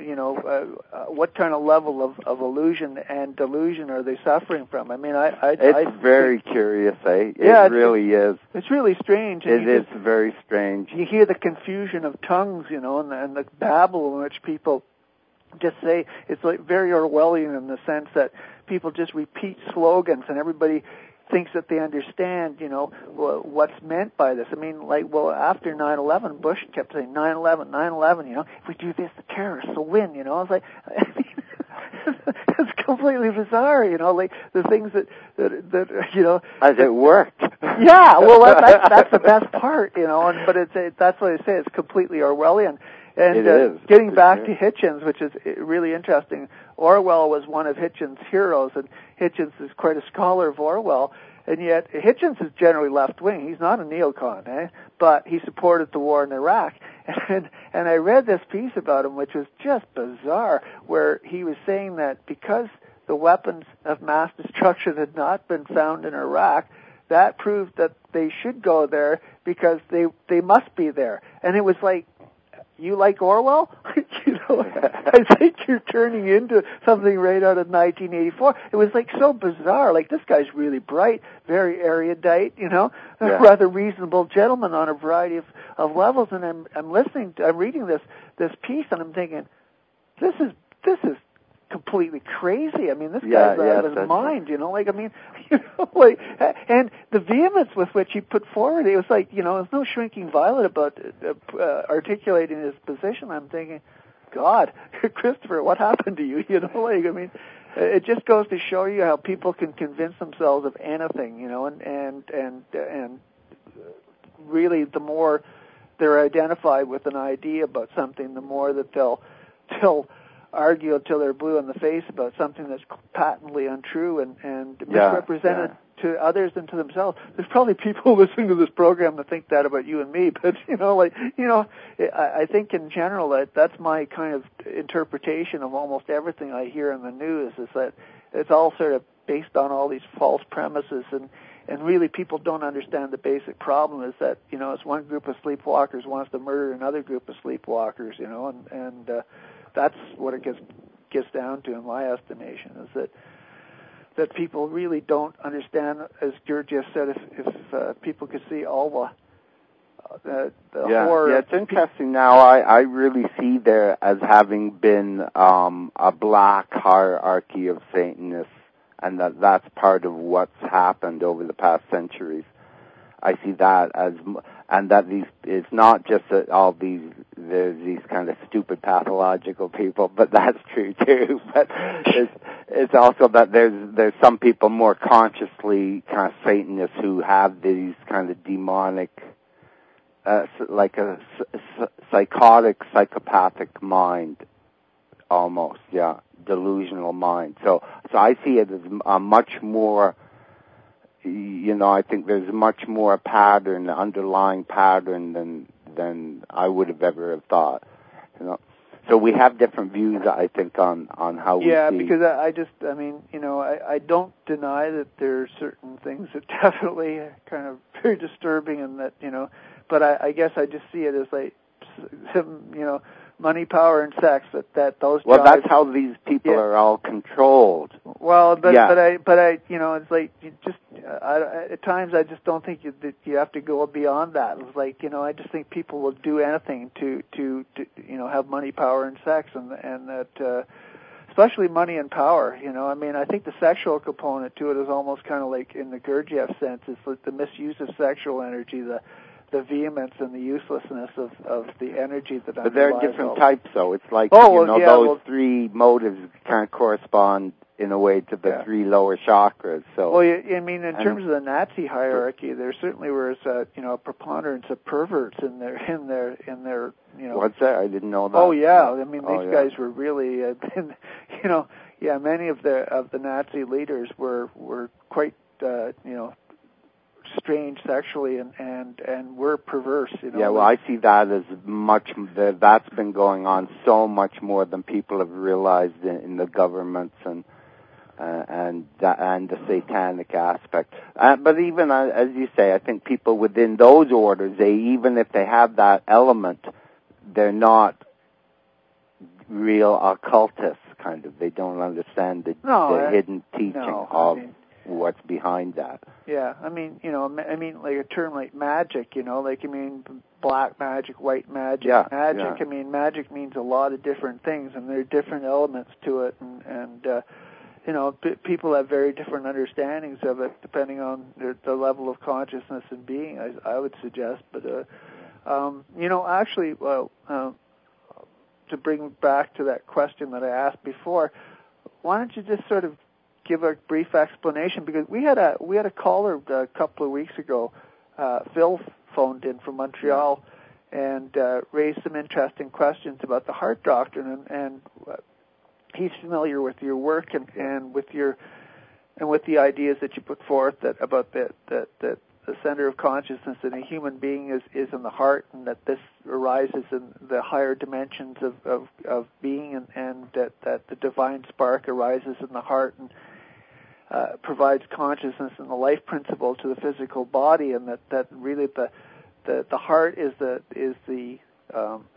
what kind of level of illusion and delusion are they suffering from?
It's very curious, eh? It really is.
It's really strange.
It is very strange.
You hear the confusion of tongues, and the babble in which people just say. It's very Orwellian in the sense that people just repeat slogans, and everybody thinks that they understand, what's meant by this. After 9/11, Bush kept saying 9/11, 9/11. If we do this, the terrorists will win. I was like, it's completely bizarre. The things that
Has it worked?
Yeah, well, that's the best part. But that's what I say. It's completely Orwellian. And getting back to Hitchens, which is really interesting, Orwell was one of Hitchens' heroes, and Hitchens is quite a scholar of Orwell, and yet Hitchens is generally left-wing. He's not a neocon, but he supported the war in Iraq. And I read this piece about him, which was just bizarre, where he was saying that because the weapons of mass destruction had not been found in Iraq, that proved that they should go there because they must be there. And it was like, you like Orwell? I think you're turning into something right out of 1984. It was like so bizarre. Like, this guy's really bright, very erudite, a rather reasonable gentleman on a variety of levels. And I'm reading this piece, and I'm thinking, this is completely crazy. I mean, this guy's out of his mind, and the vehemence with which he put forward, it was like, there's no shrinking violet about articulating his position. I'm thinking, God, Christopher, what happened to you? It just goes to show you how people can convince themselves of anything, and really, the more they're identified with an idea about something, the more that they'll argue until they're blue in the face about something that's patently untrue and misrepresented to others and to themselves. There's probably people listening to this program that think that about you and me, but I think in general that's my kind of interpretation of almost everything I hear in the news, is that it's all sort of based on all these false premises, and really people don't understand the basic problem is that, it's one group of sleepwalkers wants to murder another group of sleepwalkers, and that's what it gets down to, in my estimation, is that people really don't understand, as George just said, if people could see all the horror.
Yeah, it's interesting now. I really see there as having been a black hierarchy of Satanists, and that's part of what's happened over the past centuries. I see that as, and that it's not just that there's these kind of stupid pathological people, but that's true too. But it's also that there's some people more consciously kind of Satanists who have these kind of demonic, like a psychotic, psychopathic mind, almost, delusional mind. So I see it as a much more. I think there's much more underlying pattern than I would have ever thought. So we have different views, I think, on how we see.
Yeah, because I don't deny that there are certain things that definitely are kind of very disturbing, and that, but I guess I just see it as like, money, power, and sex. That those.
Well, that's how these people are all controlled.
Well, but I, it's like at times I just don't think you have to go beyond that. It's like, I just think people will do anything to have money, power, and sex, and that especially money and power. I think the sexual component to it is almost kind of like in the Gurdjieff sense. It's like the misuse of sexual energy, the vehemence and the uselessness of the energy that underlies.
But there are different types, though. It's like, those three motives kind of correspond in a way to the three lower chakras. So,
in terms of the Nazi hierarchy, there certainly was a preponderance of perverts in their.
What's that? I didn't know that.
Oh yeah, these guys were really, many of the Nazi leaders were quite, strange sexually and were perverse.
I see that as that's been going on so much more than people have realized in the governments and the satanic aspect. But even as you say, I think people within those orders, even if they have that element, they're not real occultists. Kind of, they don't understand the hidden teaching of what's behind that.
Yeah, like a term like magic, black magic, white magic.
Yeah,
magic, magic means a lot of different things, and there are different elements to it, and people have very different understandings of it depending on the level of consciousness and being, I would suggest. But, to bring back to that question that I asked before, why don't you just sort of give a brief explanation, because we had a caller a couple of weeks ago. Phil phoned in from Montreal and raised some interesting questions about the heart doctrine, and he's familiar with your work and with the ideas that you put forth about that the center of consciousness in a human being is in the heart, and that this arises in the higher dimensions of being, and that the divine spark arises in the heart and provides consciousness and the life principle to the physical body, and that really the heart is the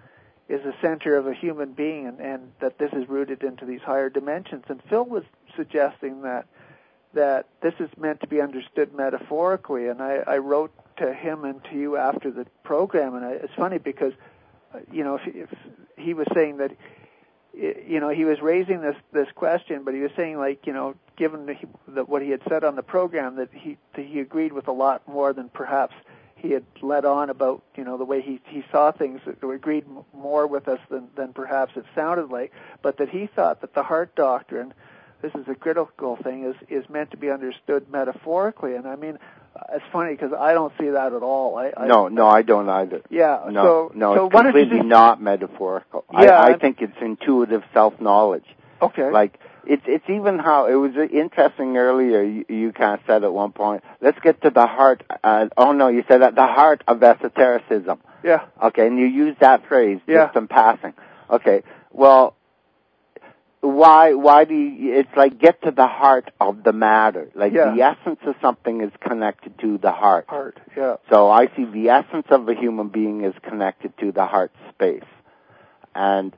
is the center of a human being, and that this is rooted into these higher dimensions. And Phil was suggesting that this is meant to be understood metaphorically, and I wrote to him and to you after the program, and it's funny because, if he was saying that, he was raising this question, but he was saying, given what he had said on the program, that he agreed with a lot more than perhaps he had let on about, the way he saw things, that agreed more with us than perhaps it sounded like, but that he thought that the heart doctrine, this is a critical thing, is meant to be understood metaphorically. And I mean, it's funny because I don't see that at all.
No, I don't either.
Yeah.
So it's completely not metaphorical. Yeah, I think it's intuitive self-knowledge.
Okay.
It's even how, it was interesting earlier, you kind of said at one point, let's get to the heart, you said at the heart of esotericism.
Yeah.
Okay, and you used that phrase just in passing. Okay, well, why do you, it's like get to the heart of the matter. The essence of something is connected to the heart.
Heart, yeah.
So I see the essence of a human being is connected to the heart space. And,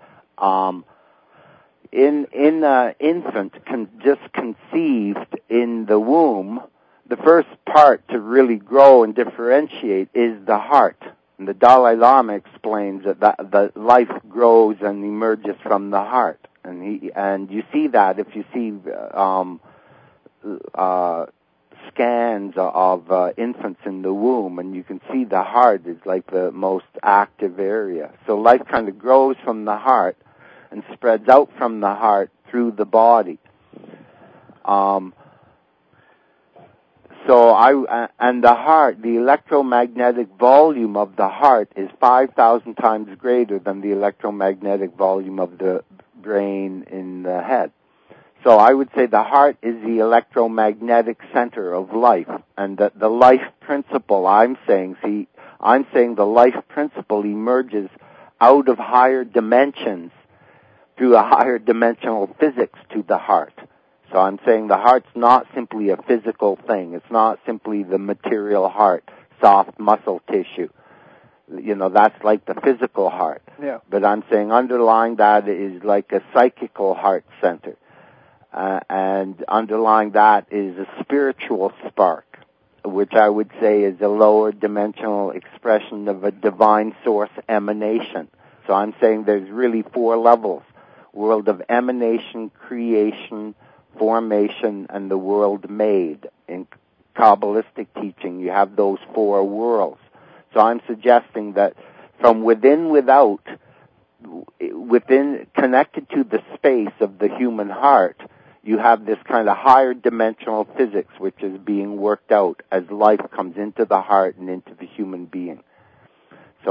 in an infant just conceived in the womb, the first part to really grow and differentiate is the heart. And the Dalai Lama explains that the life grows and emerges from the heart. And you see that if you see scans of infants in the womb, and you can see the heart is like the most active area. So life kind of grows from the heart and spreads out from the heart through the body. And the heart, the electromagnetic volume of the heart is 5,000 times greater than the electromagnetic volume of the brain in the head. So I would say the heart is the electromagnetic center of life, and that the life principle, I'm saying the life principle emerges out of higher dimensions through a higher dimensional physics to the heart. So I'm saying the heart's not simply a physical thing. It's not simply the material heart, soft muscle tissue. That's like the physical heart.
Yeah.
But I'm saying underlying that is like a psychical heart center. And underlying that is a spiritual spark, which I would say is a lower dimensional expression of a divine source emanation. So I'm saying there's really 4 levels: world of emanation, creation, formation, and the world made. In Kabbalistic teaching, you have those 4 worlds. So I'm suggesting that from within, connected to the space of the human heart, you have this kind of higher dimensional physics which is being worked out as life comes into the heart and into the human being. So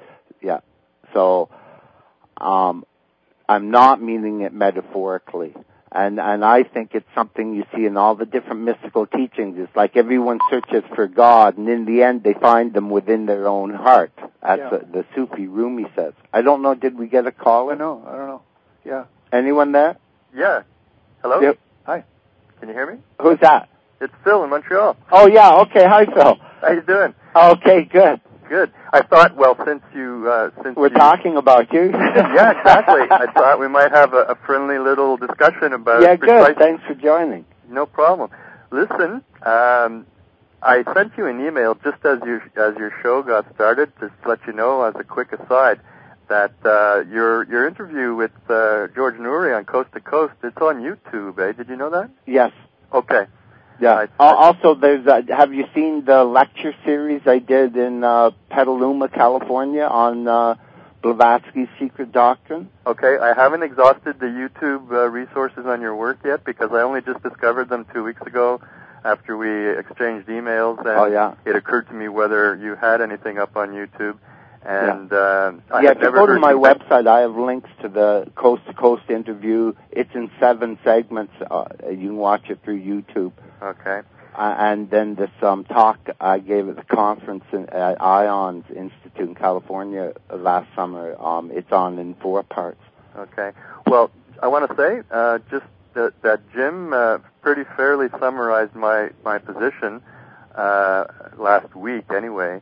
I'm not meaning it metaphorically. And I think it's something you see in all the different mystical teachings. It's like everyone searches for God, and in the end they find them within their own heart, as the Sufi Rumi says. I don't know, did we get a caller?
No, I don't know. Yeah.
Anyone there?
Yeah. Hello?
Yep. Hi.
Can you hear me?
Who's that?
It's Phil in Montreal.
Oh, yeah, okay. Hi, Phil.
How you doing?
Okay, good.
Good. I thought, since
we're talking about you.
Yeah, exactly. I thought we might have a friendly little discussion about.
Yeah, good. Thanks for joining.
No problem. Listen, I sent you an email just as your show got started, just to let you know, as a quick aside, that your interview with George Noory on Coast to Coast, it's on YouTube. Did you know that?
Yes.
Okay.
Yeah. Also, there's have you seen the lecture series I did in Petaluma, California, on Blavatsky's Secret Doctrine?
Okay, I haven't exhausted the YouTube resources on your work yet, because I only just discovered them 2 weeks ago after we exchanged emails, and it occurred to me whether you had anything up on YouTube. And
if you go to my website, I have links to the Coast to Coast interview. It's in 7 segments. You can watch it through YouTube.
Okay.
And then this talk I gave at the conference at IONS Institute in California last summer, it's on in 4 parts.
Okay. Well, I want to say just that Jim pretty fairly summarized my position last week anyway.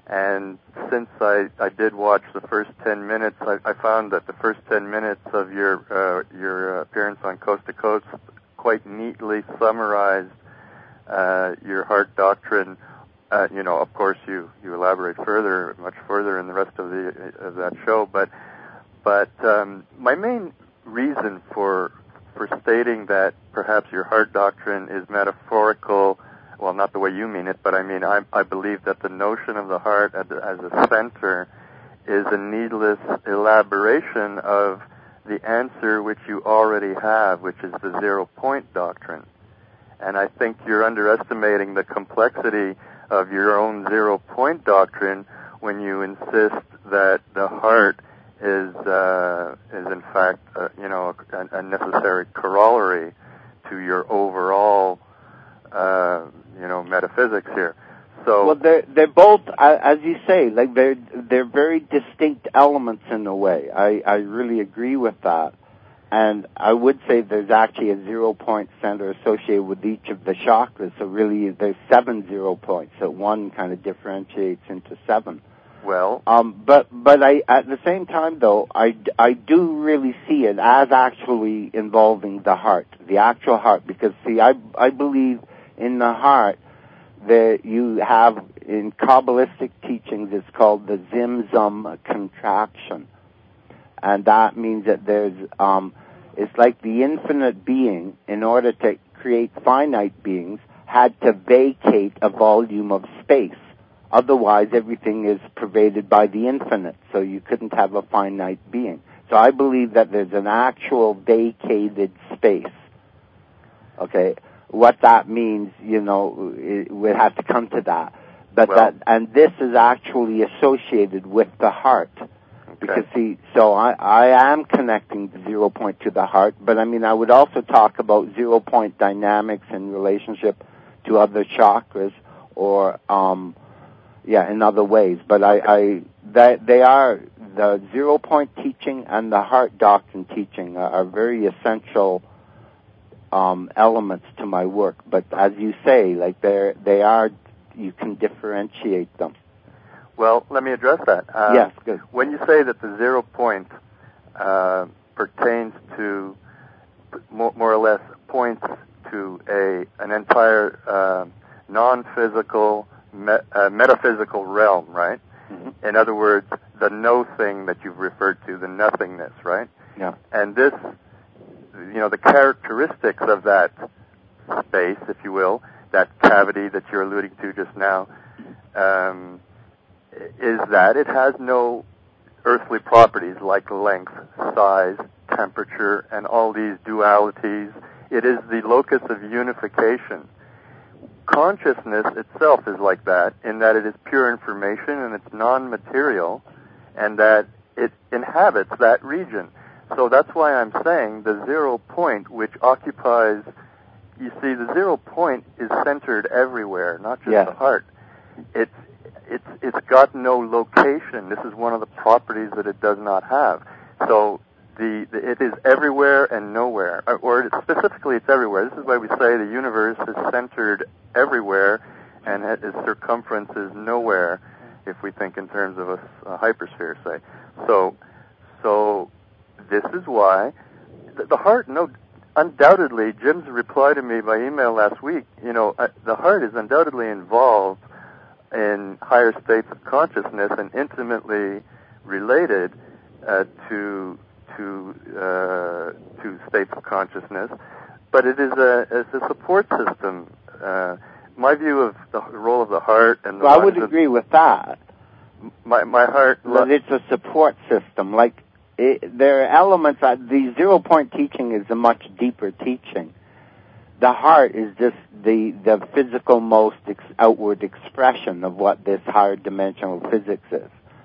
And since I did watch the first 10 minutes, I found that the first 10 minutes of your appearance on Coast to Coast quite neatly summarized your heart doctrine. Of course, you elaborate much further in the rest of that show. But my main reason for stating that perhaps your heart doctrine is metaphorical, well, not the way you mean it, but I believe that the notion of the heart as a center is a needless elaboration of the answer which you already have, which is the 0 point doctrine. And I think you're underestimating the complexity of your own 0 point doctrine when you insist that the heart is in fact a necessary corollary to your overall metaphysics here. So
well, they're both, as you say, like they're very distinct elements in a way. I really agree with that. And I would say there's actually a 0 point center associated with each of the chakras. So really, there's 7 0 points. So one kind of differentiates into 7.
Well,
but I, at the same time though, I do really see it as actually involving the heart, the actual heart, because see, I believe in the heart that you have, in Kabbalistic teachings, it's called the Zimzum contraction. And that means that there's, it's like the infinite being, in order to create finite beings, had to vacate a volume of space. Otherwise, everything is pervaded by the infinite, so you couldn't have a finite being. So I believe that there's an actual vacated space. Okay? What that means, we'll have to come to that. But and this is actually associated with the heart. Because see, so I am connecting the 0 point to the heart, but I would also talk about 0 point dynamics in relationship to other chakras or, in other ways. But they are, the 0 point teaching and the heart doctrine teaching are very essential elements to my work. But as you say, like they are, you can differentiate them.
Well, let me address that.
Yes, good.
When you say that the 0 point pertains to, more or less, points to an entire non-physical, metaphysical realm, right? Mm-hmm. In other words, the no thing that you've referred to, the nothingness, right?
Yeah.
And this, the characteristics of that space, if you will, that cavity that you're alluding to just now, is that it has no earthly properties like length, size, temperature, and all these dualities. It is the locus of unification. Consciousness itself is like that, in that it is pure information and it's non-material, and that it inhabits that region. So that's why I'm saying the 0 point, which occupies, you see, the 0 point is centered everywhere, not just the heart. It's got no location. This is one of the properties that it does not have. So it is everywhere and nowhere, or specifically it's everywhere. This is why we say the universe is centered everywhere, and its circumference is nowhere, if we think in terms of a hypersphere, say. So this is why the heart, undoubtedly, Jim's reply to me by email last week, the heart is undoubtedly involved in higher states of consciousness and intimately related to states of consciousness, but it is a support system. My view of the role of the heart and
I would agree with that.
My heart,
that it's a support system. Like there are elements. The 0 point teaching is a much deeper teaching. The heart is just the physical most outward expression of what this higher dimensional physics is.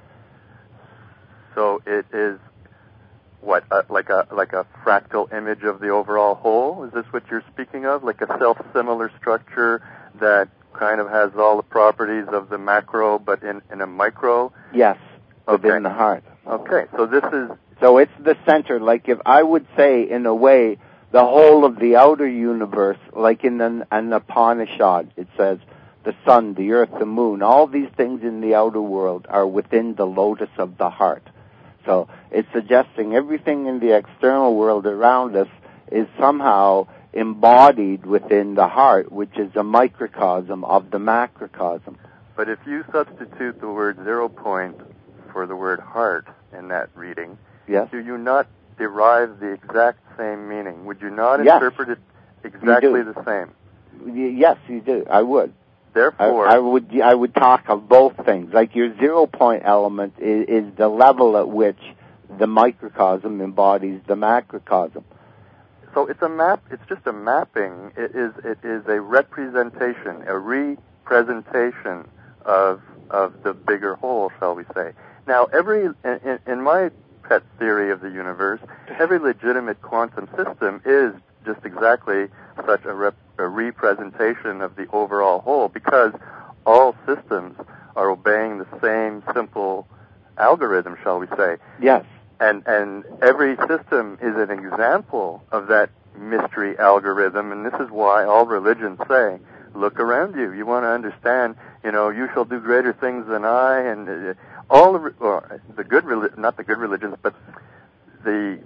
So it is what, like a fractal image of the overall whole? Is this what you're speaking of? Like a self-similar structure that kind of has all the properties of the macro, but in a micro?
Yes, within the heart.
Okay, so this is...
So it's the center. Like if I would say, in a way, the whole of the outer universe, like in an Upanishad, it says, the sun, the earth, the moon, all these things in the outer world are within the lotus of the heart. So it's suggesting everything in the external world around us is somehow embodied within the heart, which is a microcosm of the macrocosm.
But if you substitute the word 0 point for the word heart in that reading,
yes,
do you not derive the exact same meaning? Would you not interpret it exactly the same?
Yes, you do. I would.
Therefore,
I would talk of both things. Like your 0 point element is the level at which the microcosm embodies the macrocosm.
So it's a map. It's just a mapping. It is a representation, a representation of the bigger whole, shall we say? Now, in my pet theory of the universe, every legitimate quantum system is just exactly such a representation of the overall whole, because all systems are obeying the same simple algorithm, shall we say?
Yes.
And every system is an example of that mystery algorithm, and this is why all religions say, look around you. You want to understand, you shall do greater things than I, and all the good, not the good religions, but the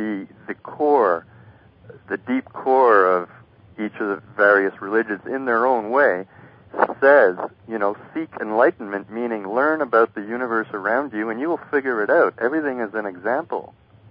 core, the deep core of each of the various religions in their own way says, seek enlightenment, meaning learn about the universe around you, and you will figure it out. Everything is an example.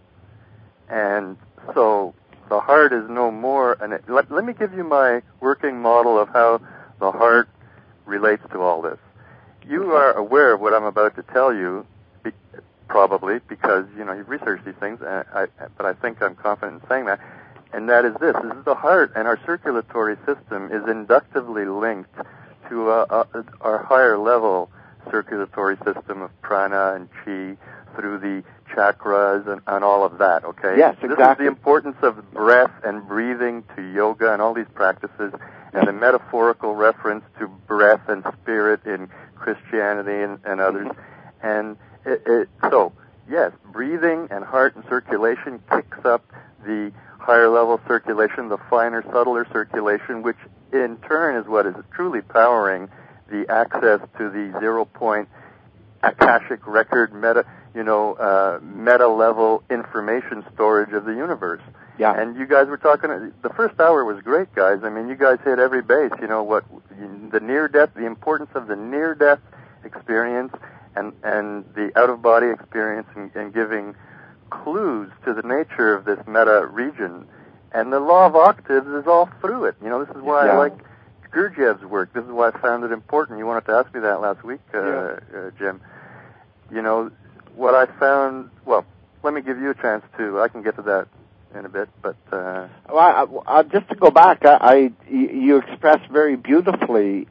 And so the heart is no more... Let me give you my working model of how the heart relates to all this. You are aware of what I'm about to tell you, probably, because, you've researched these things, but I think I'm confident in saying that. And that is this. This is the heart, and our circulatory system is inductively linked to our higher level circulatory system of prana and chi through the chakras and all of that, okay?
Yes, exactly.
This is the importance of breath and breathing to yoga and all these practices, and the metaphorical reference to breath and spirit in Christianity and others. And so, yes, breathing and heart and circulation kicks up the higher level circulation, the finer, subtler circulation, which in turn is what is truly powering the access to the 0 point Akashic record meta level information storage of the universe.
Yeah.
And you guys were talking, the first hour was great, guys. I mean, you guys hit every base. The near-death, the importance of the near-death experience and the out-of-body experience and giving clues to the nature of this meta region. And the law of octaves is all through it. This is why I like Gurdjieff's work. This is why I found it important. You wanted to ask me that last week, Jim. What I found, well, let me give you a chance to, I can get to that in a bit, but...
just to go back, you expressed very beautifully,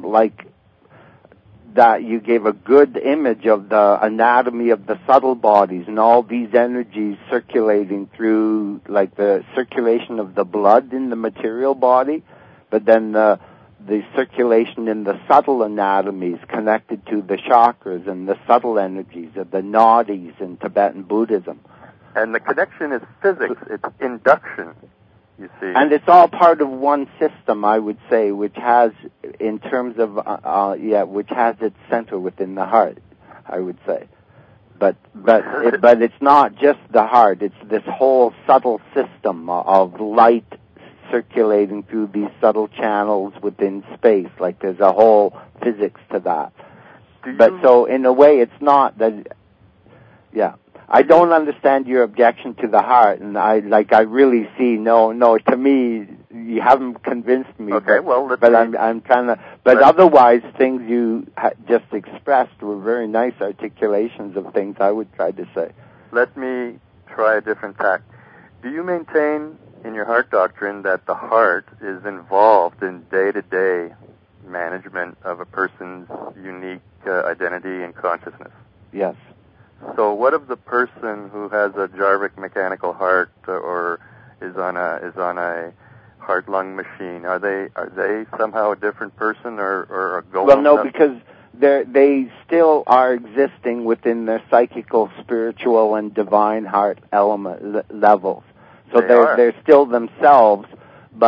that you gave a good image of the anatomy of the subtle bodies and all these energies circulating through, like the circulation of the blood in the material body, but then the circulation in the subtle anatomies connected to the chakras and the subtle energies of the nadis in Tibetan Buddhism.
And the connection is physics, it's induction, you see.
And it's all part of one system, I would say, which has, in terms of, which has its center within the heart, I would say. But it's not just the heart, it's this whole subtle system of light circulating through these subtle channels within space. Like there's a whole physics to that. So in a way it's not that, I don't understand your objection to the heart, and I really see, no, to me, you haven't convinced me.
Okay,
I'm trying to, but otherwise things you just expressed were very nice articulations of things I would try to say.
Let me try a different tack. Do you maintain in your heart doctrine that the heart is involved in day-to-day management of a person's unique identity and consciousness?
Yes.
So what of the person who has a Jarvik mechanical heart or is on a heart-lung machine? Are they somehow a different person or a golem?
Well, no, because they still are existing within their psychical, spiritual, and divine heart element levels. So they're still themselves, but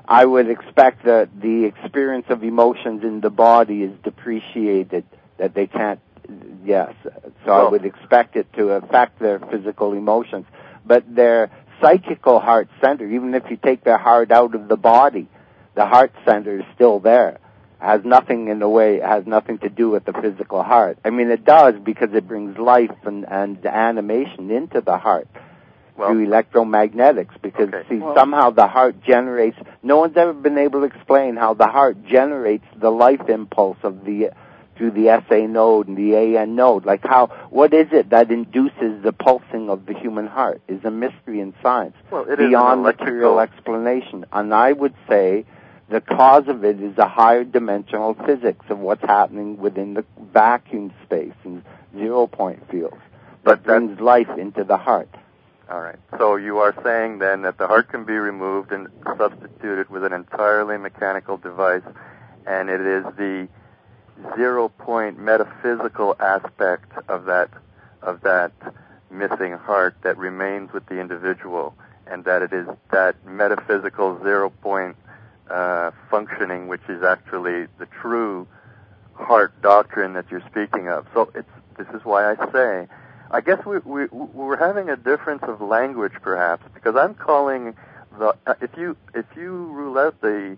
I would expect that the experience of emotions in the body is depreciated, that they can't, yes. So I would expect it to affect their physical emotions. But their psychical heart center, even if you take their heart out of the body, the heart center is still there. Has nothing in the way, has nothing to do with the physical heart. I mean, it does because it brings life and animation into the heart through electromagnetics. Because somehow the heart generates. No one's ever been able to explain how the heart generates the life impulse of through the SA node and the AN node. Like what is it that induces the pulsing of the human heart? Is a mystery in science beyond material explanation. And I would say the cause of it is a higher dimensional physics of what's happening within the vacuum space and 0-point fields that brings life into the heart.
All right. So you are saying then that the heart can be removed and substituted with an entirely mechanical device, and it is the 0-point metaphysical aspect of that missing heart that remains with the individual, and that it is that metaphysical 0-point functioning, which is actually the true heart doctrine that you're speaking of. So this is why I say, I guess we're having a difference of language, perhaps, because I'm calling if you rule out the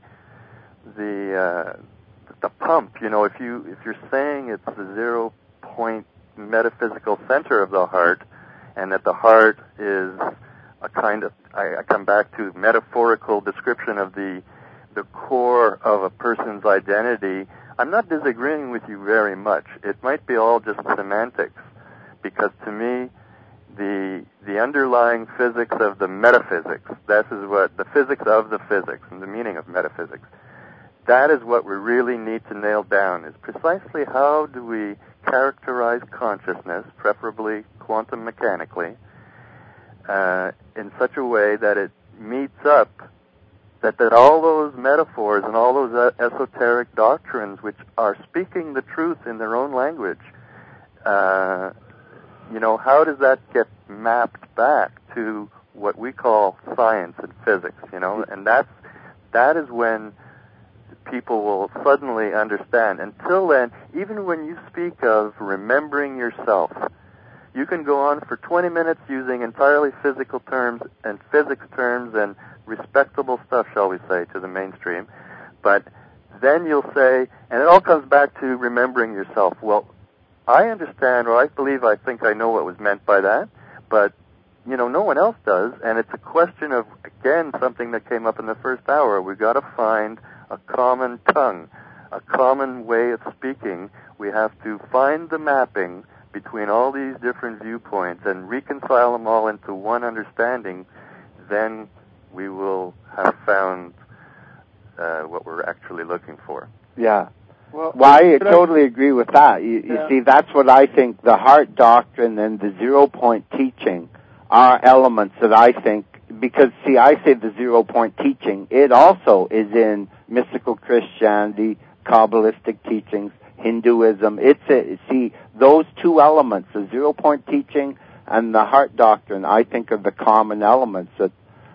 pump, if you're saying it's the 0-point metaphysical center of the heart, and that the heart is a kind of, I come back to metaphorical description of the core of a person's identity, I'm not disagreeing with you very much. It might be all just semantics, because to me, the underlying physics of the metaphysics, that is what the physics of the physics and the meaning of metaphysics, that is what we really need to nail down, is precisely how do we characterize consciousness, preferably quantum mechanically, in such a way that it meets up, that all those metaphors and all those esoteric doctrines which are speaking the truth in their own language, how does that get mapped back to what we call science and physics, and that is when people will suddenly understand. Until then, even when you speak of remembering yourself, you can go on for 20 minutes using entirely physical terms and physics terms and respectable stuff, shall we say, to the mainstream. But then you'll say, and it all comes back to remembering yourself. Well, I understand, or I think I know what was meant by that, but, no one else does, and it's a question of, again, something that came up in the first hour. We've got to find a common tongue, a common way of speaking. We have to find the mapping between all these different viewpoints and reconcile them all into one understanding. Then we will have found what we're actually looking for.
Yeah. Well, I totally agree with that. You see, that's what I think the heart doctrine and the 0-point teaching are elements that I think, because, see, I say the 0-point teaching, it also is in mystical Christianity, Kabbalistic teachings, Hinduism. See, those two elements, the 0-point teaching and the heart doctrine, I think are the common elements that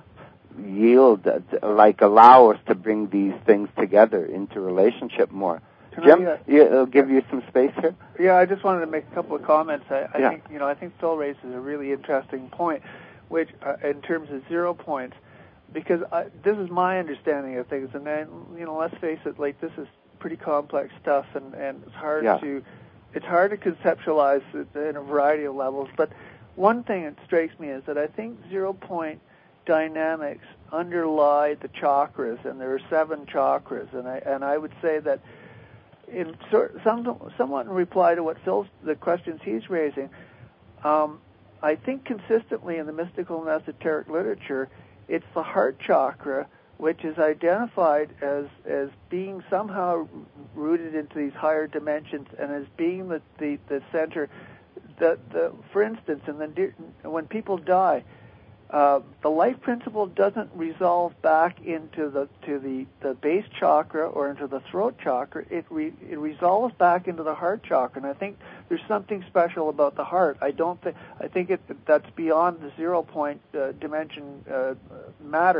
allow us to bring these things together into relationship more. Jim, I'll give you some space here.
Yeah, I just wanted to make a couple of comments. I think Phil raises a really interesting point, which in terms of 0 points, because this is my understanding of things, and then let's face it, this is pretty complex stuff, and it's hard to conceptualize it in a variety of levels. But one thing that strikes me is that I think 0-point dynamics underlie the chakras, and there are 7 chakras, and I would say that somewhat in reply to what the questions he's raising, I think consistently in the mystical and esoteric literature, it's the heart chakra which is identified as being somehow rooted into these higher dimensions and as being the center. For instance, when people die, the life principle doesn't resolve back into the base chakra or into the throat chakra. It resolves back into the heart chakra, and I think there's something special about the heart. I think that's beyond the 0-point dimension matter.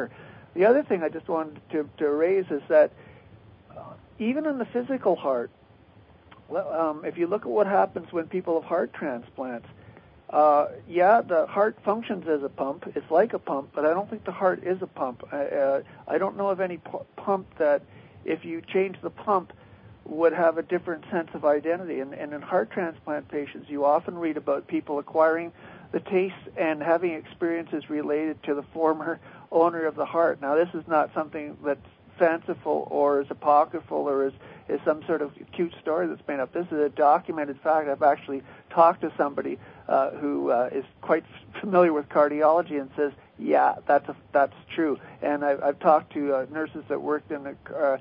The other thing I just wanted to raise is that even in the physical heart, if you look at what happens when people have heart transplants, the heart functions as a pump. It's like a pump, but I don't think the heart is a pump. I don't know of any pump that, if you change the pump, would have a different sense of identity. And in heart transplant patients, you often read about people acquiring the taste and having experiences related to the former owner of the heart. Now, this is not something that's fanciful or is apocryphal or is some sort of cute story that's made up. This is a documented fact. I've actually talked to somebody who is quite familiar with cardiology and says, yeah, that's true. And I've talked to nurses that worked in a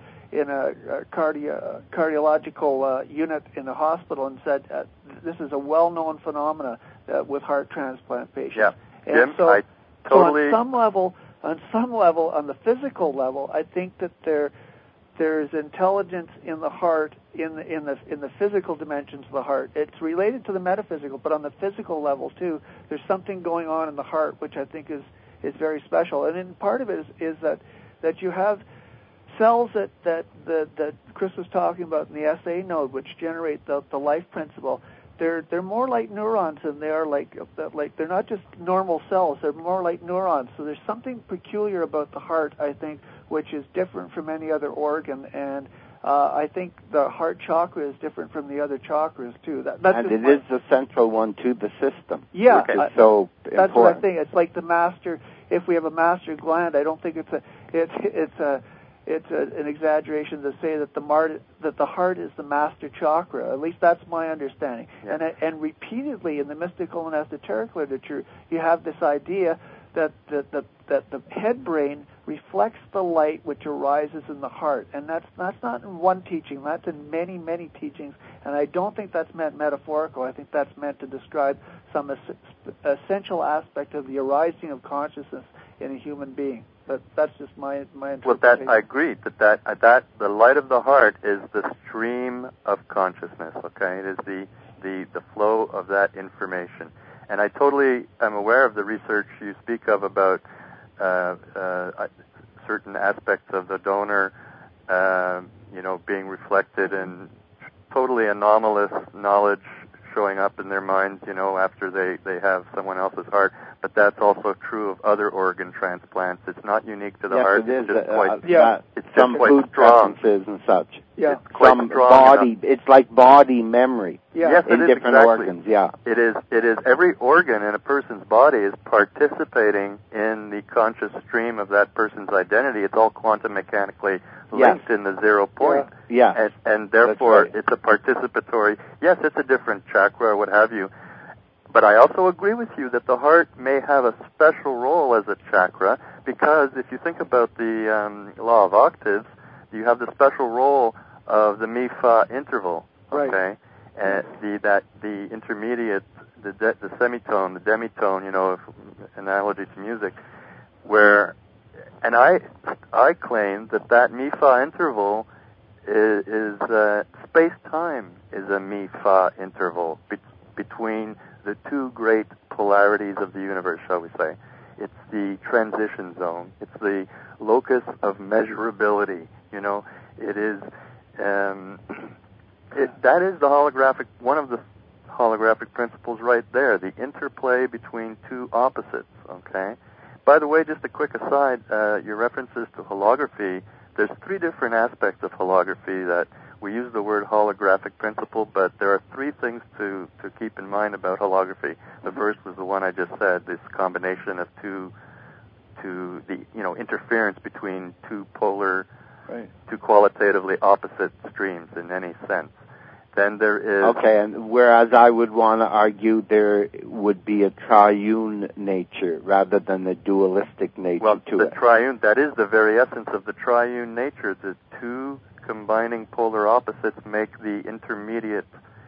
cardiological unit in the hospital and said this is a well-known phenomena with heart transplant patients.
Yeah,
and
Jim, I totally.
So on some level, on the physical level, I think that there is intelligence in the heart, in the physical dimensions of the heart. It's related to the metaphysical, but on the physical level too, there's something going on in the heart which I think is very special. And then part of it is that you have cells that Chris was talking about in the SA node, which generate the life principle. They're more like neurons than they are like they're not just normal cells. They're more like neurons. So there's something peculiar about the heart, I think, which is different from any other organ. And I think the heart chakra is different from the other chakras too.
And it is the central one to the system.
Yeah,
which is so
that's
important.
what I think. It's like the master. If we have a master gland, I don't think it's an exaggeration to say that the heart is the master chakra. At least that's my understanding. Yeah. And repeatedly in the mystical and esoteric literature, you have this idea that the head brain reflects the light which arises in the heart, and that's not in one teaching. That's in many, many teachings, and I don't think that's meant metaphorical. I think that's meant to describe some essential aspect of the arising of consciousness in a human being. But that's just my interpretation.
Well, I agree that the light of the heart is the stream of consciousness. Okay, it is the flow of that information. And I totally am aware of the research you speak of about certain aspects of the donor, being reflected in totally anomalous knowledge showing up in their minds, after they have someone else's heart. But that's also true of other organ transplants. It's not unique to the heart.
It is.
It's just quite strong.
And such.
Yeah.
It's quite strong
body.
enough.
It's like body memory.
Yeah.
Yes,
in
it is,
different
exactly.
organs. Yeah.
It is. Every organ in a person's body is participating in the conscious stream of that person's identity. It's all quantum mechanically linked in the 0 point.
Yeah.
And therefore,
right.
It's a participatory. Yes, it's a different chakra or what have you. But I also agree with you that the heart may have a special role as a chakra, because if you think about the law of octaves, you have the special role of the mi-fa interval, okay?
Right.
And the intermediate, the semitone, the demitone, analogy to music, where, and I claim that mi-fa interval is space-time is a mi-fa interval between the two great polarities of the universe, shall we say. It's the transition zone. It's the locus of measurability. It is that is the holographic, one of the holographic principles right there, the interplay between two opposites, okay? By the way, just a quick aside, your references to holography, there's 3 different aspects of holography that we use the word holographic principle, but there are 3 things to keep in mind about holography. The first was the one I just said, this combination of two interference between two polar, two qualitatively opposite streams in any sense. Then there is...
Okay, and whereas I would want to argue there would be a triune nature rather than a dualistic nature to it.
Well, the triune, that is the very essence of the triune nature. The two combining polar opposites make the intermediate...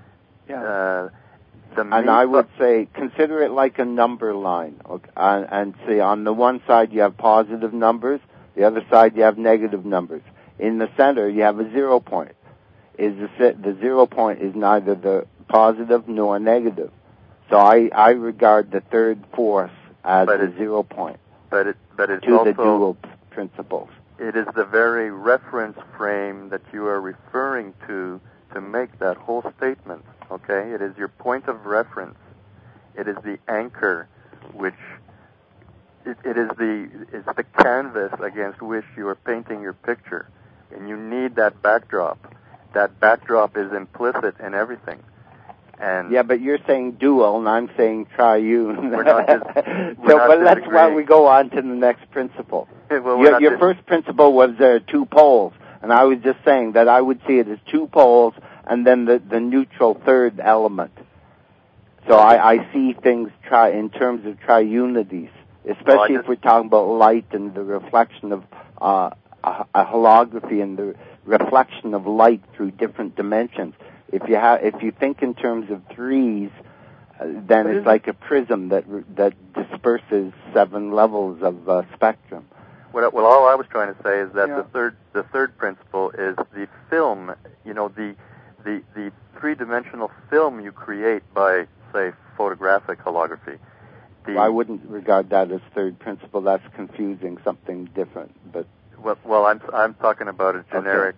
and I would say, consider it like a number line. Okay? And say, on the one side you have positive numbers, the other side you have negative numbers. In the center you have a 0 point. The 0 point is neither the positive nor negative. So I regard the third force as the 0 point.
But it's
to
also
the dual principles.
It is the very reference frame that you are referring to make that whole statement, okay? It is your point of reference. It is the anchor, which it is the canvas against which you are painting your picture, and you need that backdrop. That backdrop is implicit in everything. And
yeah, but you're saying dual, and I'm saying triune.
Let's
why we go on to the next principle.
Well,
your first principle was there are two poles, and I was just saying that I would see it as two poles and then the neutral third element. So I see things in terms of triunities, especially if we're talking about light and the reflection of a holography and the reflection of light through different dimensions. If you think in terms of threes, then it's like a prism that disperses 7 levels of spectrum.
Well, all I was trying to say is that the third principle is the film. You know, the three-dimensional film you create by, say, photographic holography.
I wouldn't regard that as third principle. That's confusing something different. But
well, I'm talking about a generic.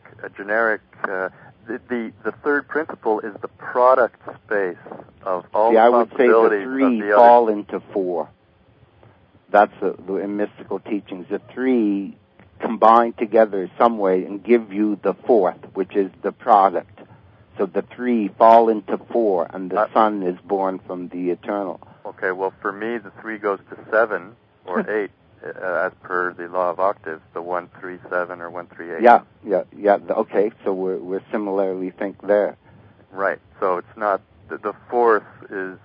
The third principle is the product space of all the possibilities.
I would say the three fall into four. That's in mystical teachings. The three combine together some way and give you the fourth, which is the product. So the three fall into four, and the sun is born from the eternal.
Okay, well, for me, the 3 goes to 7 or 8, as per the law of octaves, the 1, 3, 7 or 1, 3, 8.
Yeah. Okay, so we're similarly think there.
Right. So it's not the fourth is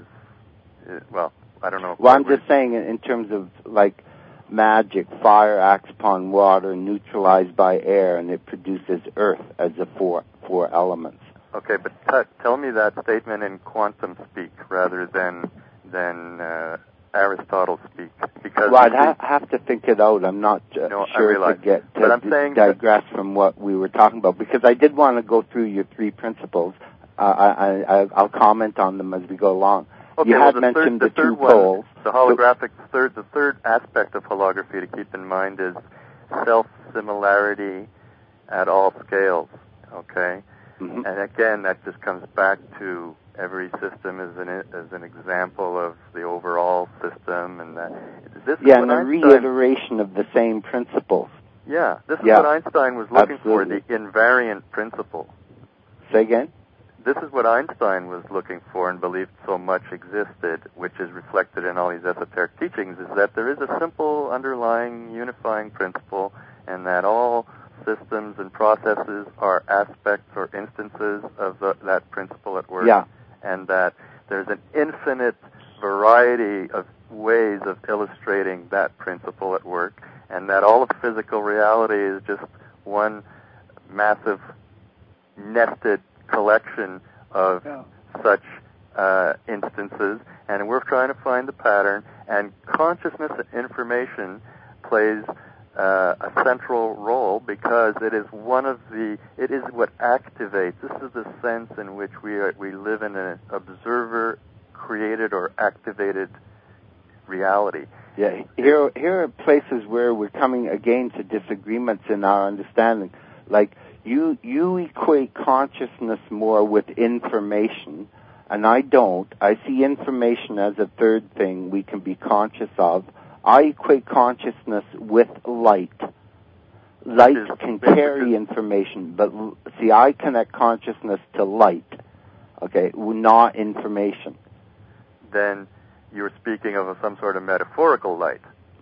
well, I don't know.
Well, I'm just saying in terms of like magic, fire acts upon water, neutralized by air, and it produces earth as the four elements.
Okay, but tell me that statement in quantum speak rather than Aristotle speak, because
I'd have to think it out. I'm not sure to digress from what we were talking about, because I did want to go through your 3 principles. I'll comment on them as we go along.
Okay,
you had mentioned the 2 poles.
The holographic the third aspect of holography to keep in mind is self-similarity at all scales. Okay, and again, that just comes back to every system as an example of the overall system, and that
and a reiteration of the same principles.
Yeah, this is what Einstein was looking for, the invariant principle.
Say again?
This is what Einstein was looking for and believed so much existed, which is reflected in all these esoteric teachings, is that there is a simple underlying unifying principle, and that all systems and processes are aspects or instances of that principle at work.
Yeah.
And that there's an infinite variety of ways of illustrating that principle at work, and that all of physical reality is just one massive nested collection of such instances, and we're trying to find the pattern, and consciousness and information plays a central role, because it is it is what activates. This is the sense in which we live in an observer created or activated reality.
Yeah, here are places where we're coming again to disagreements in our understanding. Like you equate consciousness more with information, and I don't. I see information as a third thing we can be conscious of. I equate consciousness with light. Light can carry information, but see, I connect consciousness to light, okay, not information.
Then you're speaking of some sort of metaphorical light.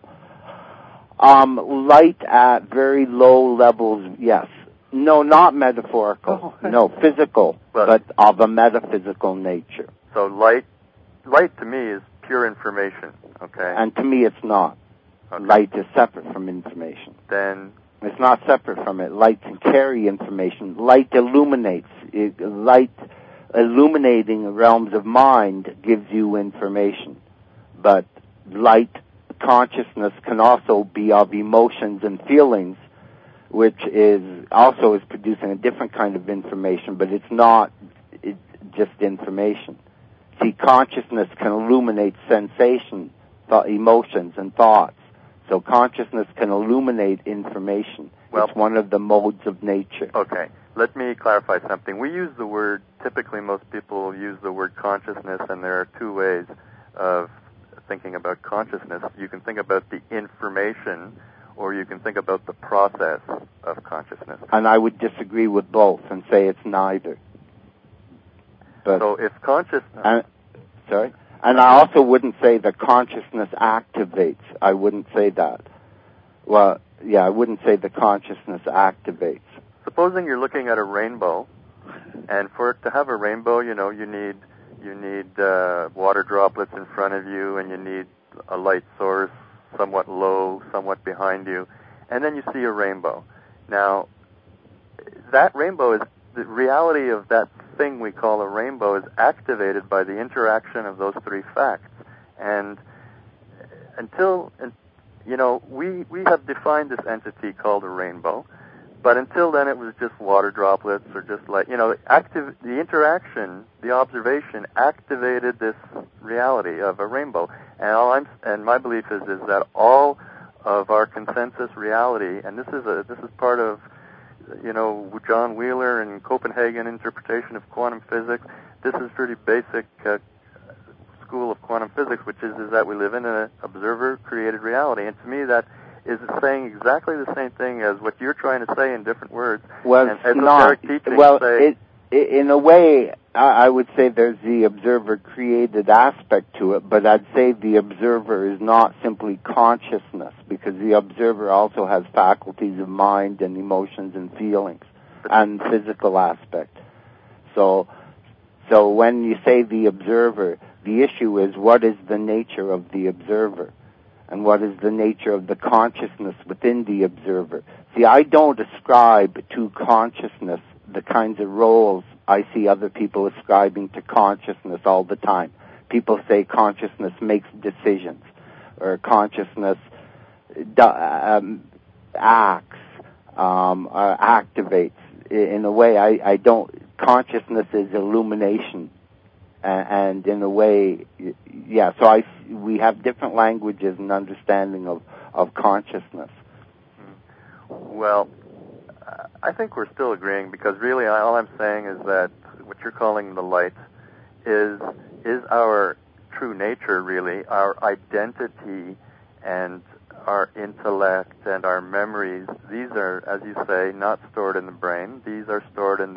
Light at very low levels, yes. No, not metaphorical. No, physical, but of a metaphysical nature.
So light to me is pure information, okay?
And to me it's not. Okay. Light is separate from information.
Then
it's not separate from it. Light can carry information. Light illuminates. Light illuminating realms of mind gives you information. But light consciousness can also be of emotions and feelings, which is also is producing a different kind of information, but it's not just information. See, consciousness can illuminate sensation, emotions, and thoughts. So consciousness can illuminate information.
Well,
it's one of the modes of nature.
Okay. Let me clarify something. We use the word, typically most people use the word consciousness, and there are two ways of thinking about consciousness. You can think about the information, or you can think about the process of consciousness.
And I would disagree with both and say it's neither. But
so if consciousness...
And I also wouldn't say that consciousness activates. I wouldn't say that. Well, yeah, I wouldn't say the consciousness activates.
Supposing you're looking at a rainbow, and for it to have a rainbow, you need water droplets in front of you, and you need a light source somewhat low, somewhat behind you, and then you see a rainbow. Now, that rainbow is, the reality of that thing we call a rainbow is activated by the interaction of those three facts. And we have defined this entity called a rainbow, but until then it was just water droplets or just light. The interaction, the observation activated this reality of a rainbow. And my belief is that all of our consensus reality, and this is part of John Wheeler and Copenhagen interpretation of quantum physics. This is pretty basic school of quantum physics, which is that we live in an observer-created reality. And to me, that is saying exactly the same thing as what you're trying to say in different words.
Well,
and esoteric teachings say...
in a way, I would say there's the observer-created aspect to it, but I'd say the observer is not simply consciousness, because the observer also has faculties of mind and emotions and feelings and physical aspect. So when you say the observer, the issue is what is the nature of the observer and what is the nature of the consciousness within the observer. See, I don't ascribe to consciousness the kinds of roles I see other people ascribing to consciousness all the time. People say consciousness makes decisions, or consciousness acts, or activates. In a way, I don't. Consciousness is illumination, and in a way, yeah. So we have different languages and understanding of consciousness.
Well, I think we're still agreeing, because really all I'm saying is that what you're calling the light is our true nature, really, our identity and our intellect and our memories. These are, as you say, not stored in the brain. These are stored in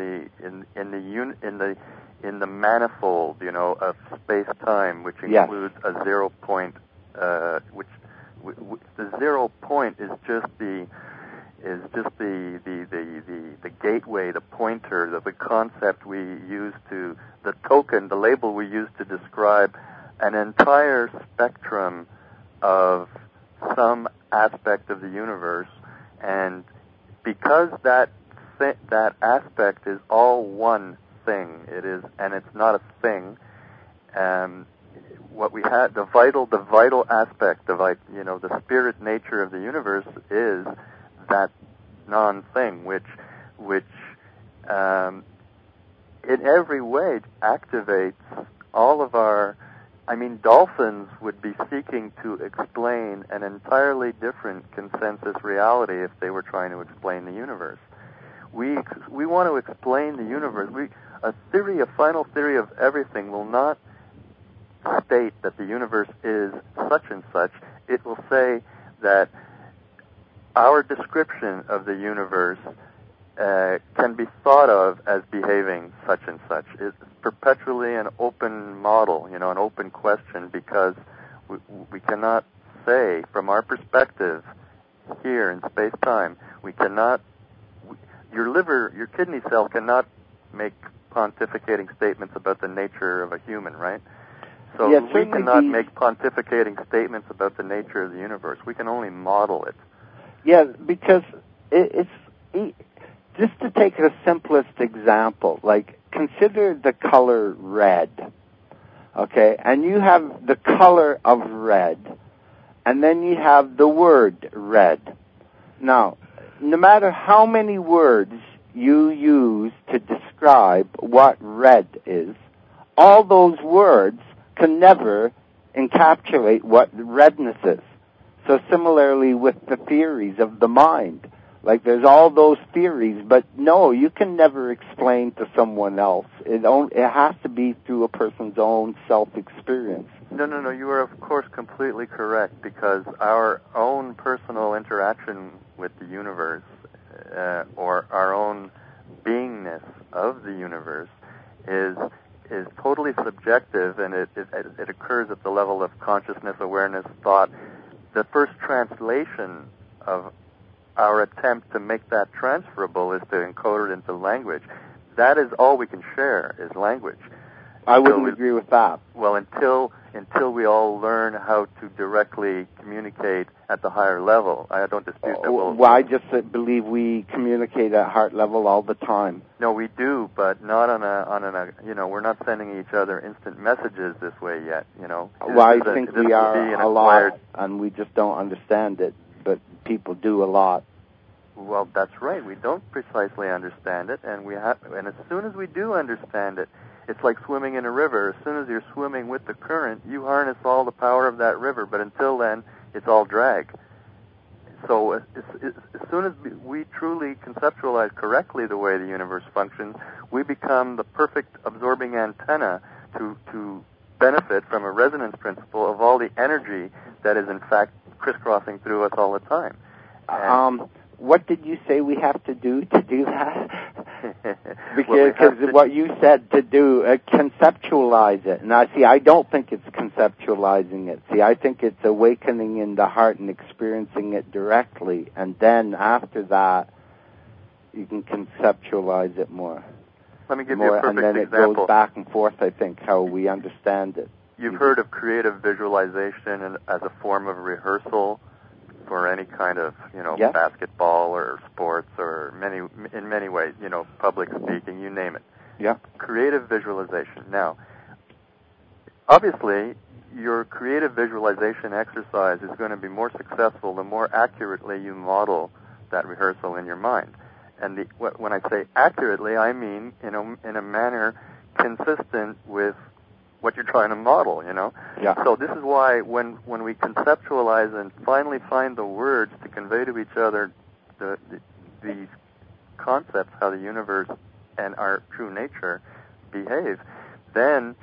the manifold, of space-time, which includes a 0 point. Which the 0 point is just the gateway, the pointer, the concept we use to, the token, the label we use to describe an entire spectrum of some aspect of the universe. And because that aspect is all one thing, and it's not a thing, what we had, the vital aspect of, the spirit nature of the universe is that non-thing, which in every way activates all of our... dolphins would be seeking to explain an entirely different consensus reality if they were trying to explain the universe. We want to explain the universe. A final theory of everything will not state that the universe is such and such. It will say that our description of the universe can be thought of as behaving such and such. It's perpetually an open model, an open question, because we cannot say, from our perspective here in space-time, we cannot... your kidney cell cannot make pontificating statements about the nature of a human, right? So
yes,
we cannot make pontificating statements about the nature of the universe. We can only model it.
Yeah, because it's just to take the simplest example, like consider the color red, okay? And you have the color of red, and then you have the word red. Now, no matter how many words you use to describe what red is, all those words can never encapsulate what redness is. So similarly with the theories of the mind, like there's all those theories, but no, you can never explain to someone else. It has to be through a person's own self-experience.
No, you are of course completely correct, because our own personal interaction with the universe, or our own beingness of the universe, is totally subjective, and it occurs at the level of consciousness, awareness, thought. The first translation of our attempt to make that transferable is to encode it into language. That is all we can share, is language.
I wouldn't agree with that.
Well, until we all learn how to directly communicate at the higher level, I don't dispute that.
Well, I just believe we communicate at heart level all the time.
No, we do, but not on a we're not sending each other instant messages this way yet. Well,
I think we are a lot, and we just don't understand it. But people do a lot.
Well, that's right. We don't precisely understand it, and as soon as we do understand it, it's like swimming in a river. As soon as you're swimming with the current, you harness all the power of that river, but until then, it's all drag. So as soon as we truly conceptualize correctly the way the universe functions, we become the perfect absorbing antenna to benefit from a resonance principle of all the energy that is in fact crisscrossing through us all the time.
What did you say we have to do that? Because what you said to do, conceptualize it. Now, see, I don't think it's conceptualizing it. See, I think it's awakening in the heart and experiencing it directly. And then after that, you can conceptualize it more.
Let me give you a perfect example.
And then it goes back and forth, I think, how we understand it.
You've heard of creative visualization as a form of rehearsal for any kind of,
yeah.
basketball or sports or in many ways, public speaking, you name it.
Yeah.
Creative visualization. Now, obviously, your creative visualization exercise is going to be more successful the more accurately you model that rehearsal in your mind. And when I say accurately, I mean in a manner consistent with what you're trying to model,
Yeah.
So this is why when we conceptualize and finally find the words to convey to each other these concepts, how the universe and our true nature behave, then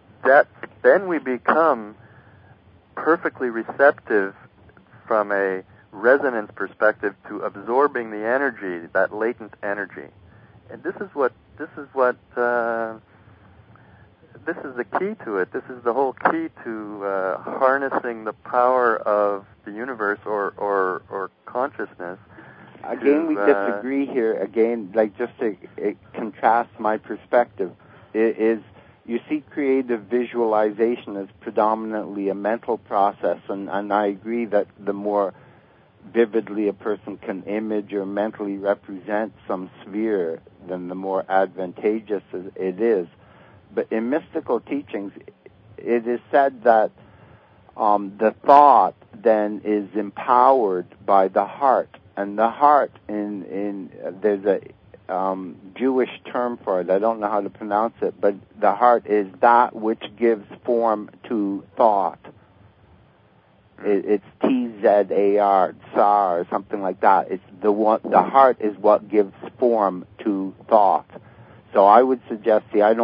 we become perfectly receptive from a resonance perspective to absorbing the energy, that latent energy. And this is the key to it. This is the whole key to harnessing the power of the universe or consciousness.
Again, we disagree here. Again, just to contrast my perspective, is you see creative visualization as predominantly a mental process, and I agree that the more vividly a person can image or mentally represent some sphere, then the more advantageous it is. But in mystical teachings, it is said that the thought then is empowered by the heart, and the heart there's a Jewish term for it. I don't know how to pronounce it, but the heart is that which gives form to thought. It's T-Z-A-R, tsar, or something like that. It's the heart is what gives form to thought. So I would suggest,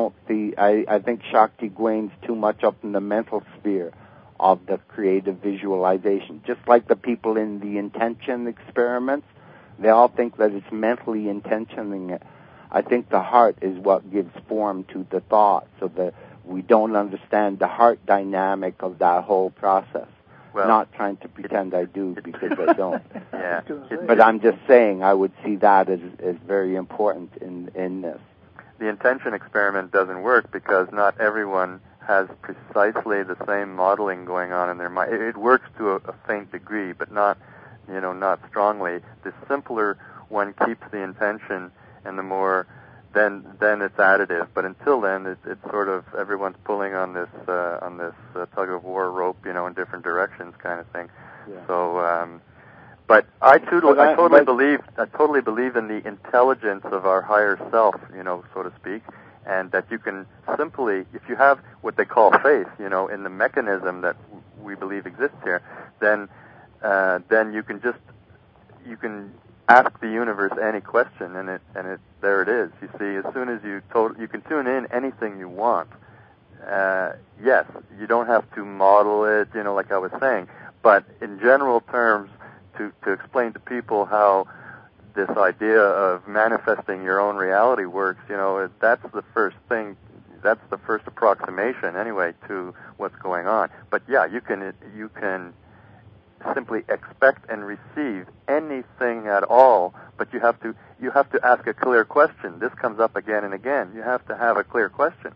I think Shakti Gwain's too much up in the mental sphere of the creative visualization. Just like the people in the intention experiments, they all think that it's mentally intentioning it. I think the heart is what gives form to the thought, so that we don't understand the heart dynamic of that whole process. Well, not trying to pretend I do, because I don't.
Yeah.
But I'm just saying I would see that as very important in this.
The intention experiment doesn't work because not everyone has precisely the same modeling going on in their mind. It works to a faint degree, but not strongly. The simpler one keeps the intention, and the more, then it's additive. But until then, it's sort of everyone's pulling on this tug of war rope, in different directions, kind of thing.
Yeah.
So. But I totally believe in the intelligence of our higher self, so to speak, and that you can simply, if you have what they call faith, in the mechanism that we believe exists here, then then you can ask the universe any question, and there it is. You see, as soon as you can tune in anything you want. Yes, you don't have to model it, like I was saying, but in general terms, to explain to people how this idea of manifesting your own reality works, that's the first thing. That's the first approximation, anyway, to what's going on. But yeah, you can simply expect and receive anything at all, but you have to ask a clear question. This comes up again and again. You have to have a clear question.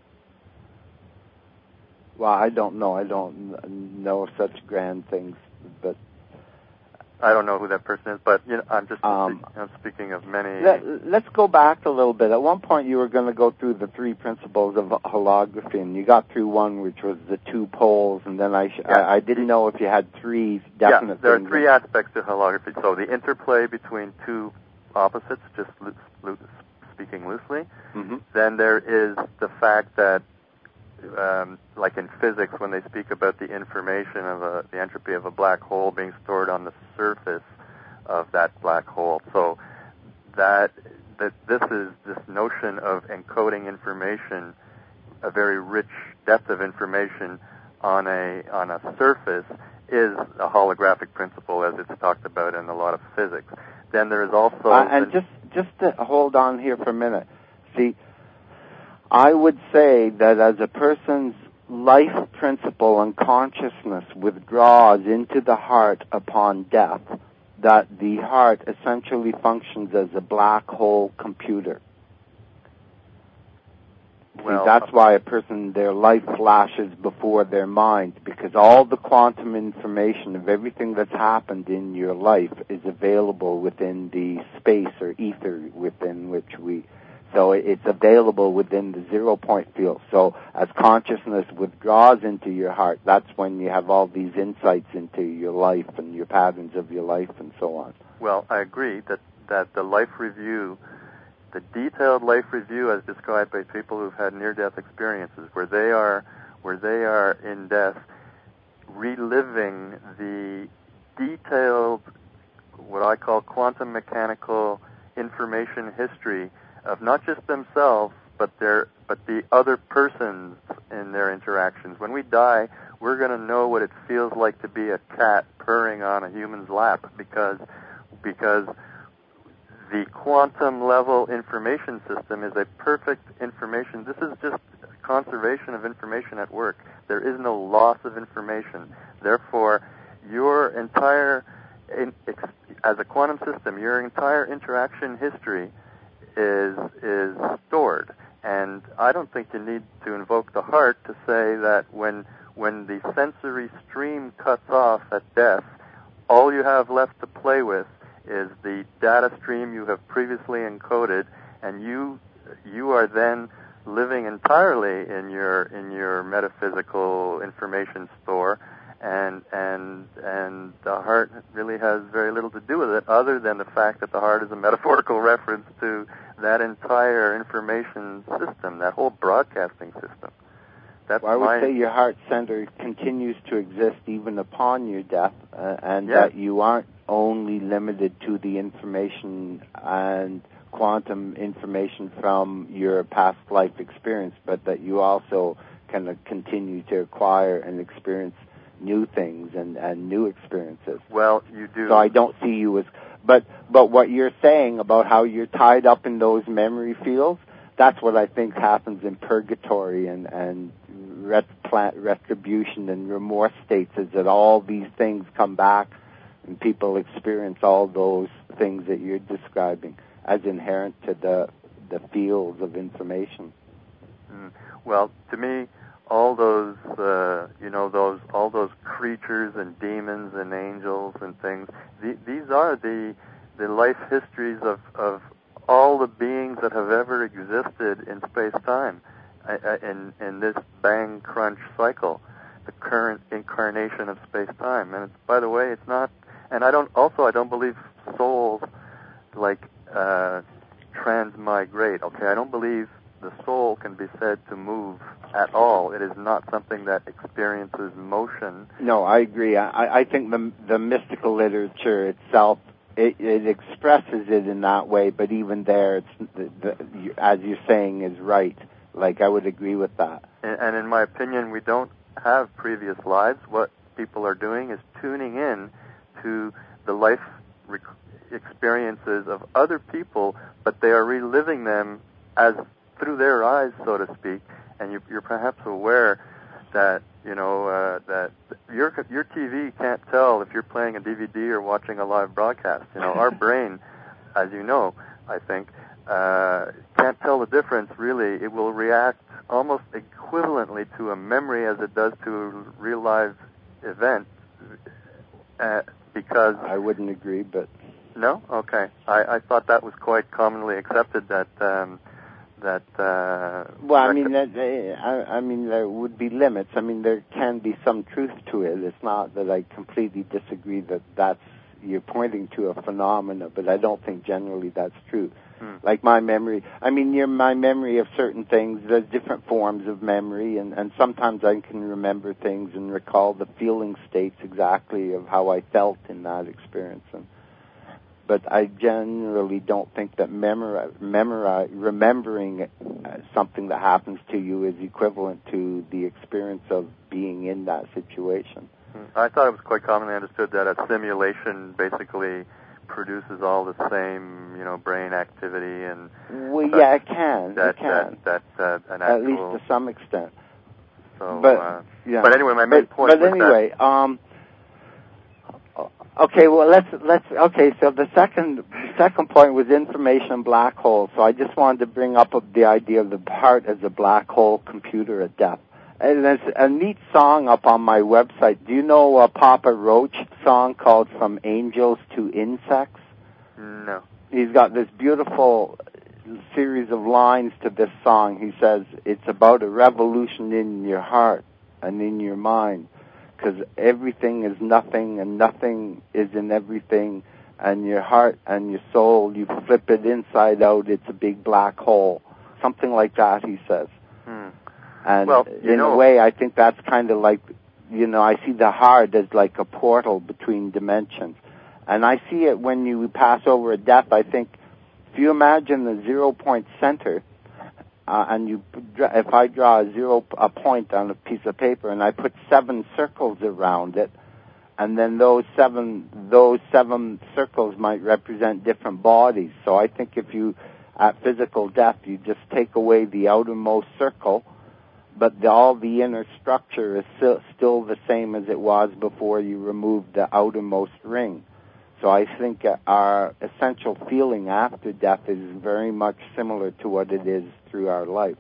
Well, I don't know. I don't know such grand things, but
I don't know who that person is, but I'm just speaking of many.
Let's go back a little bit. At one point, you were going to go through the three principles of holography, and you got through one, which was the two poles, and then I didn't know if you had three definite things.
There are three aspects to holography. So the interplay between two opposites, just speaking loosely.
Mm-hmm.
Then there is the fact that, like in physics, when they speak about the information of the entropy of a black hole being stored on the surface of that black hole. So that this notion of encoding information, a very rich depth of information on a surface, is a holographic principle as it's talked about in a lot of physics. Then there is also
and just to hold on here for a minute. See, I would say that as a person's life principle and consciousness withdraws into the heart upon death, that the heart essentially functions as a black hole computer.
Well,
See, that's why a person, their life flashes before their mind, because all the quantum information of everything that's happened in your life is available within the space or ether within which so it's available within the 0 point field. So as consciousness withdraws into your heart, that's when you have all these insights into your life and your patterns of your life and so on.
Well, I agree that the life review, the detailed life review as described by people who've had near-death experiences, where they are in death reliving the detailed, what I call quantum mechanical information history of not just themselves, but the other persons in their interactions. When we die, we're going to know what it feels like to be a cat purring on a human's lap, because the quantum level information system is a perfect information. This is just conservation of information at work. There is no loss of information. Therefore, your entire, as a quantum system, your entire interaction history is stored. And I don't think you need to invoke the heart to say that when the sensory stream cuts off at death, all you have left to play with is the data stream you have previously encoded, and you are then living entirely in your metaphysical information store, and the heart really has very little to do with it, other than the fact that the heart is a metaphorical reference to that entire information system, that whole broadcasting system.
I would say your heart center continues to exist even upon your death, and that you aren't only limited to the information and quantum information from your past life experience, but that you also can continue to acquire and experience new things and new experiences.
Well, you do.
So I don't see you as... But what you're saying about how you're tied up in those memory fields, that's what I think happens in purgatory and retribution and remorse states, is that all these things come back and people experience all those things that you're describing as inherent to the fields of information.
Well, to me, all those all those creatures and demons and angels and things, these are the life histories of all the beings that have ever existed in space-time, in this bang crunch cycle, the current incarnation of space-time. And by the way, it's not. And I don't believe souls like transmigrate. Okay, I don't believe the soul can be said to move at all. It is not something that experiences motion.
No, I agree. I think the mystical literature itself, it expresses it in that way, but even there, it's as you're saying, is right. Like, I would agree with that.
And in my opinion, we don't have previous lives. What people are doing is tuning in to the life experiences of other people, but they are reliving them as through their eyes, so to speak. And you're perhaps aware that that your TV can't tell if you're playing a DVD or watching a live broadcast. Our brain, as you know, I think, can't tell the difference. Really, it will react almost equivalently to a memory as it does to a real live event. Because
I wouldn't agree, but
no, okay. I thought that was quite commonly accepted that.
Well, I mean, there would be limits. I mean, there can be some truth to it. It's not that I completely disagree that you're pointing to a phenomena, but I don't think generally that's true. Like my memory, my memory of certain things, there's different forms of memory, and sometimes I can remember things and recall the feeling states exactly of how I felt in that experience. But I generally don't think that remembering something that happens to you is equivalent to the experience of being in that situation.
I thought it was quite commonly understood that a simulation basically produces all the same, brain activity and.
Well, yeah, it can.
That an actual,
at least to some extent.
So,
yeah.
But anyway, my main point.
But anyway, okay. Well, Okay, so the second point was information black hole. So I just wanted to bring up the idea of the heart as a black hole computer at depth. And there's a neat song up on my website. Do you know a Papa Roach song called From Angels to Insects?
No.
He's got this beautiful series of lines to this song. He says, it's about a revolution in your heart and in your mind, because everything is nothing and nothing is in everything, and your heart and your soul, you flip it inside out, it's a big black hole. Something like that, he says. And in a way, I think that's kind of like, I see the heart as like a portal between dimensions. And I see it when you pass over a depth. I think if you imagine the 0 point center, and if I draw a point on a piece of paper and I put 7 circles around it, and then those seven circles might represent different bodies. So I think if you, at physical depth, you just take away the outermost circle, but all the inner structure is still the same as it was before you removed the outermost ring. So I think our essential feeling after death is very much similar to what it is through our life.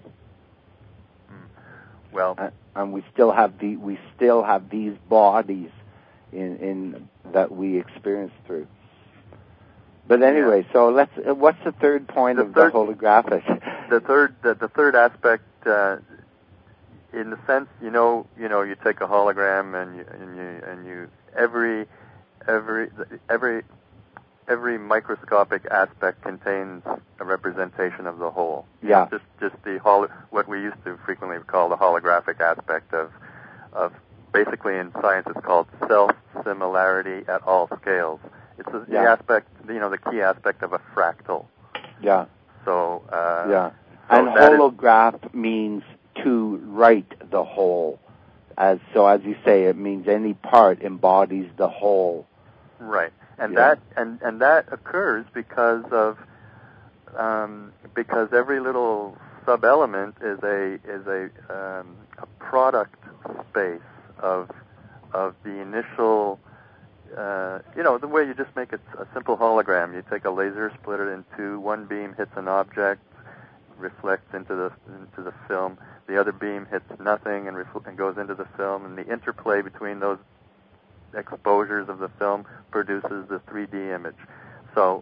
Well,
and we still have these bodies in that we experience through. But anyway, so what's the third point of the holographic?
The third aspect. In the sense, you take a hologram and you every microscopic aspect contains a representation of the whole.
Yeah.
Just what we used to frequently call the holographic aspect of basically in science it's called self-similarity at all scales. It's the aspect, the key aspect of a fractal.
Yeah.
So.
Yeah. And holograph means to write the whole. As you say, it means any part embodies the whole.
Right, and that occurs because every little sub-element is a product space of the initial. The way you just make it a simple hologram. You take a laser, split it in two. One beam hits an object, reflects into the film. The other beam hits nothing and goes into the film, and the interplay between those exposures of the film produces the 3D image. So,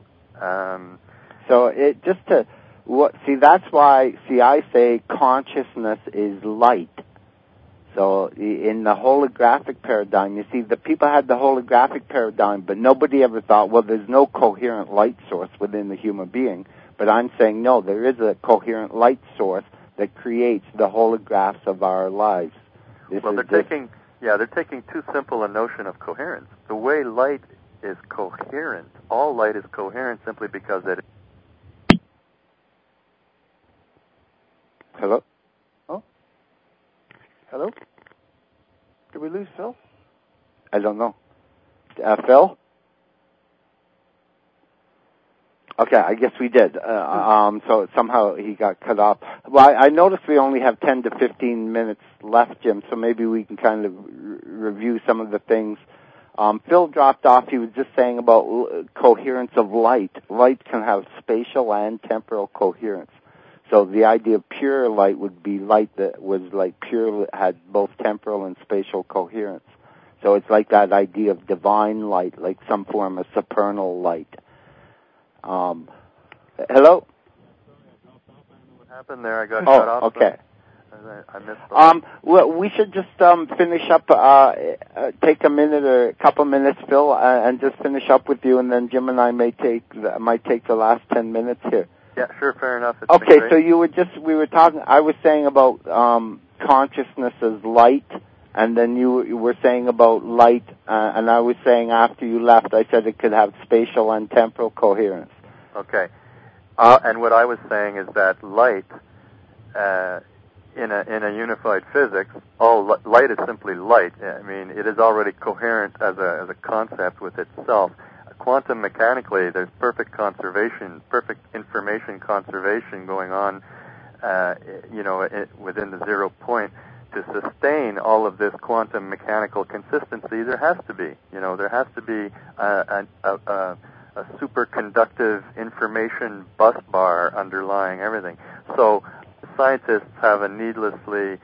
that's why I say consciousness is light. So in the holographic paradigm, you see, the people had the holographic paradigm, but nobody ever thought, well, there's no coherent light source within the human being.
But I'm saying, no, there is a coherent light source that creates the holographs of our lives.
Well, they're taking too simple a notion of coherence. The way light is coherent, all light is coherent simply because it...
Hello?
Oh? Hello? Did we lose Phil?
I don't know. Phil? Okay, I guess we did. So somehow he got cut off. Well, I noticed we only have 10 to 15 minutes left, Jim, so maybe we can kind of review some of the things. Phil dropped off. He was just saying about coherence of light. Light can have spatial and temporal coherence. So the idea of pure light would be light that was like pure, had both temporal and spatial coherence. So it's like that idea of divine light, like some form of supernal light. Hello?
What happened there? I got cut off.
Oh, okay.
I missed
well, we should just finish up, take a minute or a couple minutes, Phil, and just finish up with you, and then Jim and I might take the last 10 minutes here.
Yeah, sure, fair enough.
Okay, so we were talking, I was saying about consciousness as light, and then you were saying about light, and I was saying after you left, I said it could have spatial and temporal coherence.
Okay. And what I was saying is that light, in a unified physics, all light is simply light. I mean, it is already coherent as a concept with itself. Quantum mechanically, there's perfect conservation, perfect information conservation going on, within the 0 point. To sustain all of this quantum mechanical consistency, there has to be a superconductive information bus bar underlying everything. So scientists have a needlessly,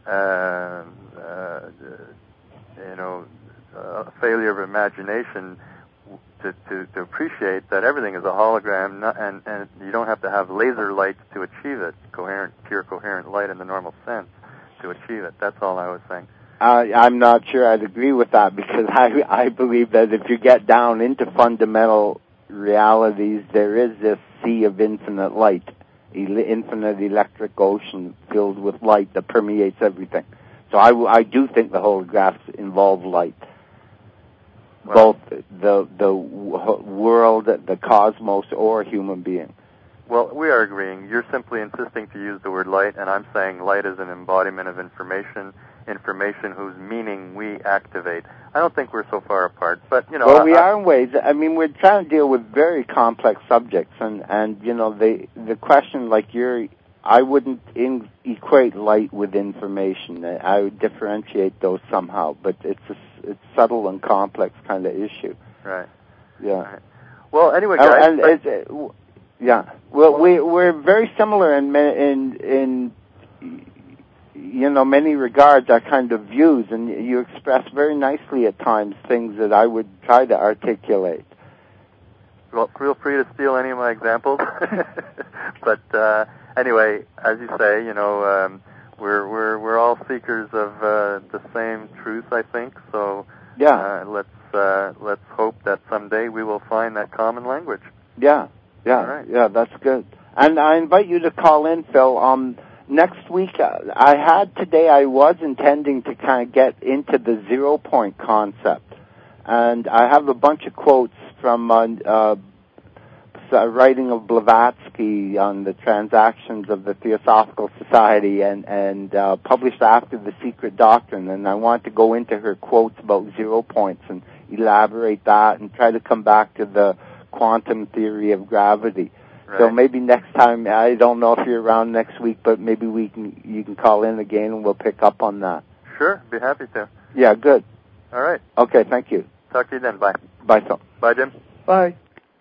a failure of imagination to appreciate that everything is a hologram, and you don't have to have laser lights to achieve it, pure coherent light in the normal sense to achieve it. That's all I was saying.
I'm not sure I'd agree with that, because I believe that if you get down into fundamental realities, there is this sea of infinite light, infinite electric ocean filled with light that permeates everything. So I do think the holographs involve light. Well, both the world, the cosmos, or human being.
Well, we are agreeing. You're simply insisting to use the word light, and I'm saying light is an embodiment of information whose meaning we activate. I don't think we're so far apart, but, Well,
we are in ways. I mean, we're trying to deal with very complex subjects, and the question, I wouldn't equate light with information. I would differentiate those somehow, but it's subtle and complex kind of issue.
Right.
Yeah.
Right. Well, anyway, guys.
Yeah. Well, we're very similar in many regards, our kind of views, and you express very nicely at times things that I would try to articulate.
Well, feel free to steal any of my examples. But anyway, as you say, we're all seekers of the same truth, I think. So
yeah,
let's hope that someday we will find that common language.
Yeah. Yeah,
right.
Yeah, that's good. And I invite you to call in, Phil. Next week, I was intending to kind of get into the 0 point concept. And I have a bunch of quotes from writing of Blavatsky on the Transactions of the Theosophical Society and published after The Secret Doctrine. And I want to go into her quotes about 0 points and elaborate that and try to come back to the quantum theory of gravity. Right. So maybe next time, I don't know if you're around next week, but maybe you can call in again and we'll pick up on that.
Sure, be happy to.
Yeah, good.
All right.
Okay, thank you.
Talk to you then. Bye.
Bye, Phil.
Bye, Jim.
Bye.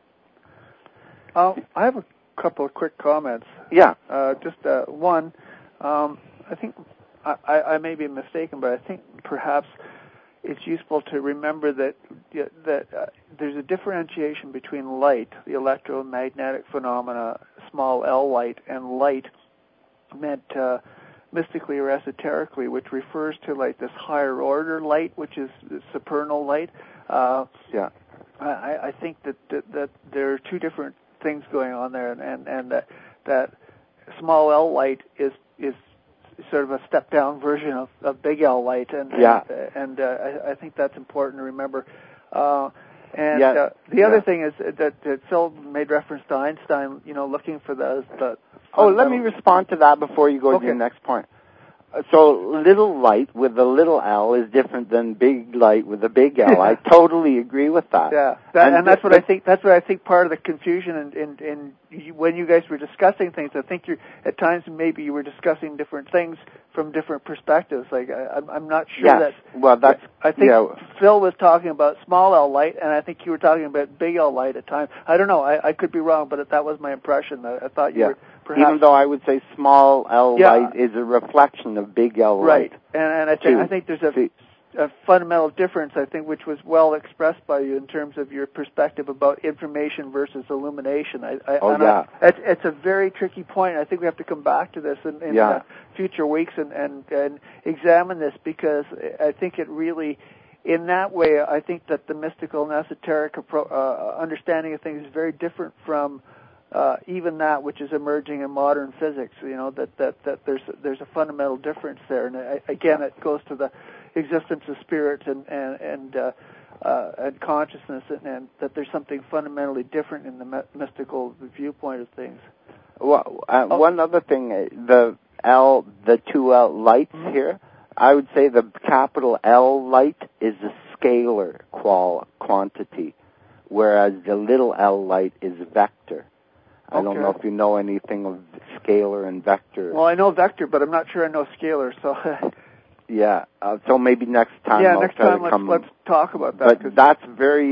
I have a couple of quick comments.
Yeah.
Just one. I think I may be mistaken, but I think perhaps it's useful to remember that there's a differentiation between light, the electromagnetic phenomena, small l light, and light meant mystically or esoterically, which refers to this higher order light, which is supernal light.
Yeah.
I think that there are two different things going on there, and that small L light is sort of a step down version of big L light, and I think that's important to remember. The other thing is that Phil made reference to Einstein, looking for the.
Let me respond to that before you go to your next point. So little light with a little L is different than big light with a big L. I totally agree with that.
Yeah, and that's what I think. That's what I think. Part of the confusion in when you guys were discussing things, I think at times maybe you were discussing different things from different perspectives. Like I'm not sure that.
Well, that's.
I think Phil was talking about small L light, and I think you were talking about big L light at times. I don't know. I could be wrong, but that was my impression. I thought you were. Perhaps,
even though I would say small L light is a reflection of big L light.
Right, and I think there's a fundamental difference, I think, which was well expressed by you in terms of your perspective about information versus illumination. It's a very tricky point. I think we have to come back to this in future weeks and examine this, because I think it really, in that way, I think that the mystical and esoteric understanding of things is very different from even that which is emerging in modern physics. That there's a fundamental difference there, and again, it goes to the existence of spirit and consciousness, and that there's something fundamentally different in the mystical viewpoint of things.
Well, one other thing, the two L lights here, I would say the capital L light is a scalar quantity, whereas the little L light is vector. I don't know if you know anything of scalar and vector.
Well, I know vector, but I'm not sure I know scalar, so...
So maybe next time.
Let's talk about that.
But that's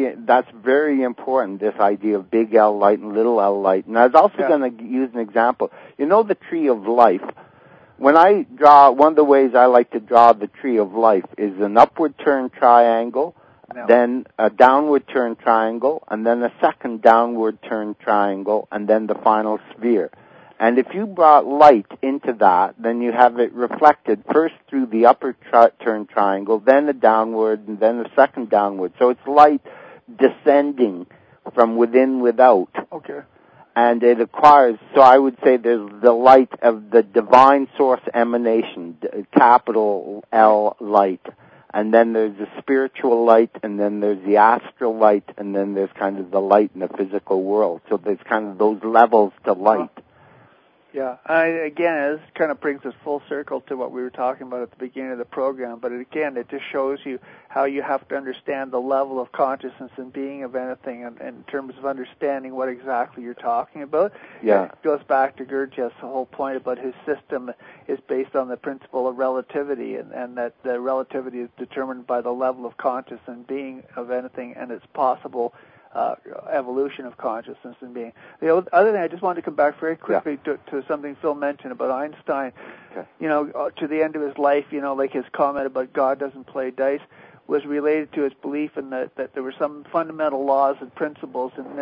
very important. This idea of big L light and little L light. And I was also going to use an example. The tree of life. When I draw, one of the ways I like to draw the tree of life is an upward turn triangle, then a downward turn triangle, and then a second downward turn triangle, and then the final sphere. And if you brought light into that, then you have it reflected first through the upper turn triangle, then a downward, and then a second downward. So it's light descending from within without.
Okay.
And it acquires, so I would say there's the light of the divine source emanation, capital L light. And then there's the spiritual light, and then there's the astral light, and then there's kind of the light in the physical world. So there's kind of those levels to light.
Yeah, again, this kind of brings us full circle to what we were talking about at the beginning of the program, but it just shows you how you have to understand the level of consciousness and being of anything in terms of understanding what exactly you're talking about.
Yeah.
It goes back to Gurdjieff's whole point about his system is based on the principle of relativity, and that the relativity is determined by the level of consciousness and being of anything and its possible evolution of consciousness and being. The other thing, I just wanted to come back very quickly to something Phil mentioned about Einstein. Okay. To the end of his life, like his comment about God doesn't play dice was related to his belief in that there were some fundamental laws and principles, and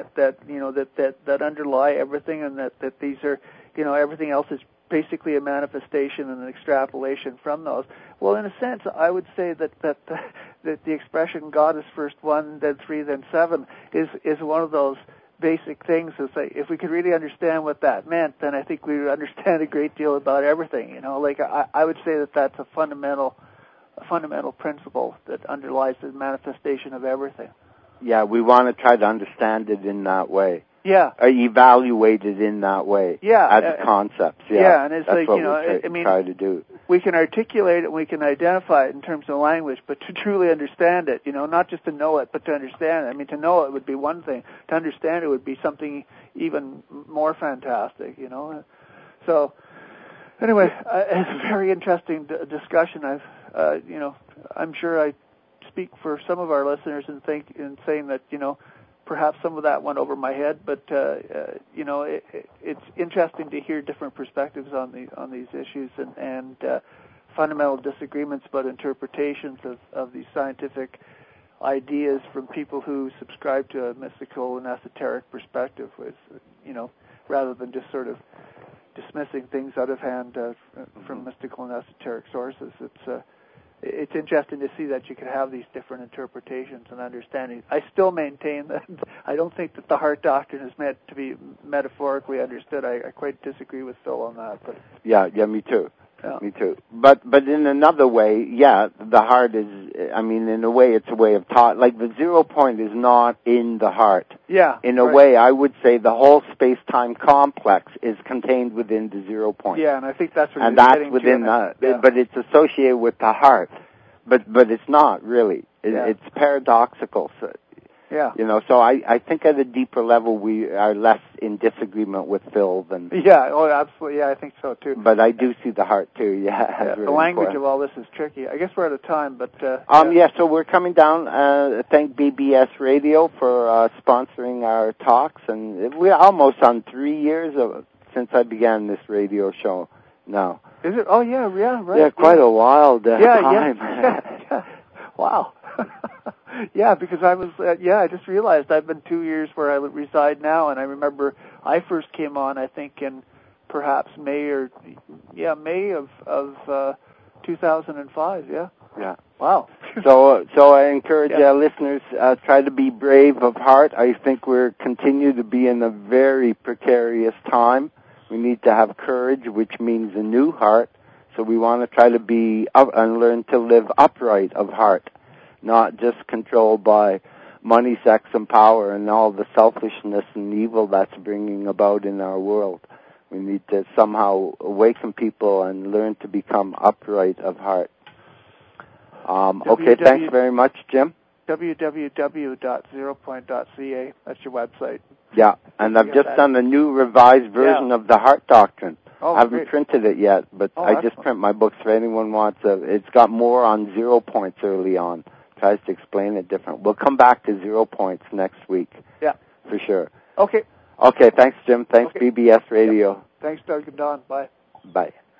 that underlie everything, and that these are, everything else is basically a manifestation and an extrapolation from those. Well, in a sense, I would say that the expression God is first one, then three, then seven is one of those basic things. If we could really understand what that meant, then I think we would understand a great deal about everything. I would say that that's a fundamental principle that underlies the manifestation of everything.
Yeah, we want to try to understand it in that way.
Yeah.
Evaluate it in that way.
Yeah.
As concepts. Yeah.
Yeah, and it's
that's
what
we try to do.
We can articulate it, we can identify it in terms of language, but to truly understand it, not just to know it, but to understand it. To know it would be one thing. To understand it would be something even more fantastic, So, anyway, it's a very interesting discussion. I'm sure I speak for some of our listeners in saying that, perhaps some of that went over my head, but it's interesting to hear different perspectives on these issues and fundamental disagreements about interpretations of these scientific ideas from people who subscribe to a mystical and esoteric perspective, rather than just sort of dismissing things out of hand from mystical and esoteric sources. it's interesting to see that you can have these different interpretations and understandings. I still maintain that I don't think that the heart doctrine is meant to be metaphorically understood. I quite disagree with Phil on that. But
yeah, me too.
Yeah.
Me too. But in another way, yeah, the heart is, I mean, in a way it's a way of thought. Like the 0 point is not in the heart.
Yeah.
In a way, I would say the whole space-time complex is contained within the 0 point.
Yeah, and I think that's what
and
you're
that's
getting
within
to.
the, but it's associated with the heart. But it's not really. It's paradoxical. So,
yeah.
You know, so I think at a deeper level we are less in disagreement with Phil than...
Yeah, oh, absolutely. Yeah, I think so, too.
But I do see the heart, too, really
the language
important.
of all this is tricky. I guess we're out of time, but...
so we're coming down. Thank BBS Radio for sponsoring our talks. And we're almost on 3 years since I began this radio show now.
Is it? Oh, yeah, right.
Yeah, quite a wild time.
Yeah. Wow. Yeah, because I was, I just realized I've been 2 years where I reside now, and I remember I first came on, I think, in perhaps May of 2005, yeah.
Yeah.
Wow.
So I encourage listeners, try to be brave of heart. I think we're continue to be in a very precarious time. We need to have courage, which means a new heart. So we want to try to be up and learn to live upright of heart, not just controlled by money, sex, and power and all the selfishness and evil that's bringing about in our world. We need to somehow awaken people and learn to become upright of heart. Okay, thanks very much, Jim.
www.zeropoint.ca. That's your website.
Yeah, and I've just done a new revised version of the Heart Doctrine. I haven't printed it yet, but I just print my books for anyone wants. It's got more on 0 points early on. Tries to explain it different. We'll come back to 0 points next week.
Yeah.
For sure.
Okay.
Okay, thanks, Jim. Thanks, BBS Radio.
Thanks, Doug and Don. Bye.
Bye.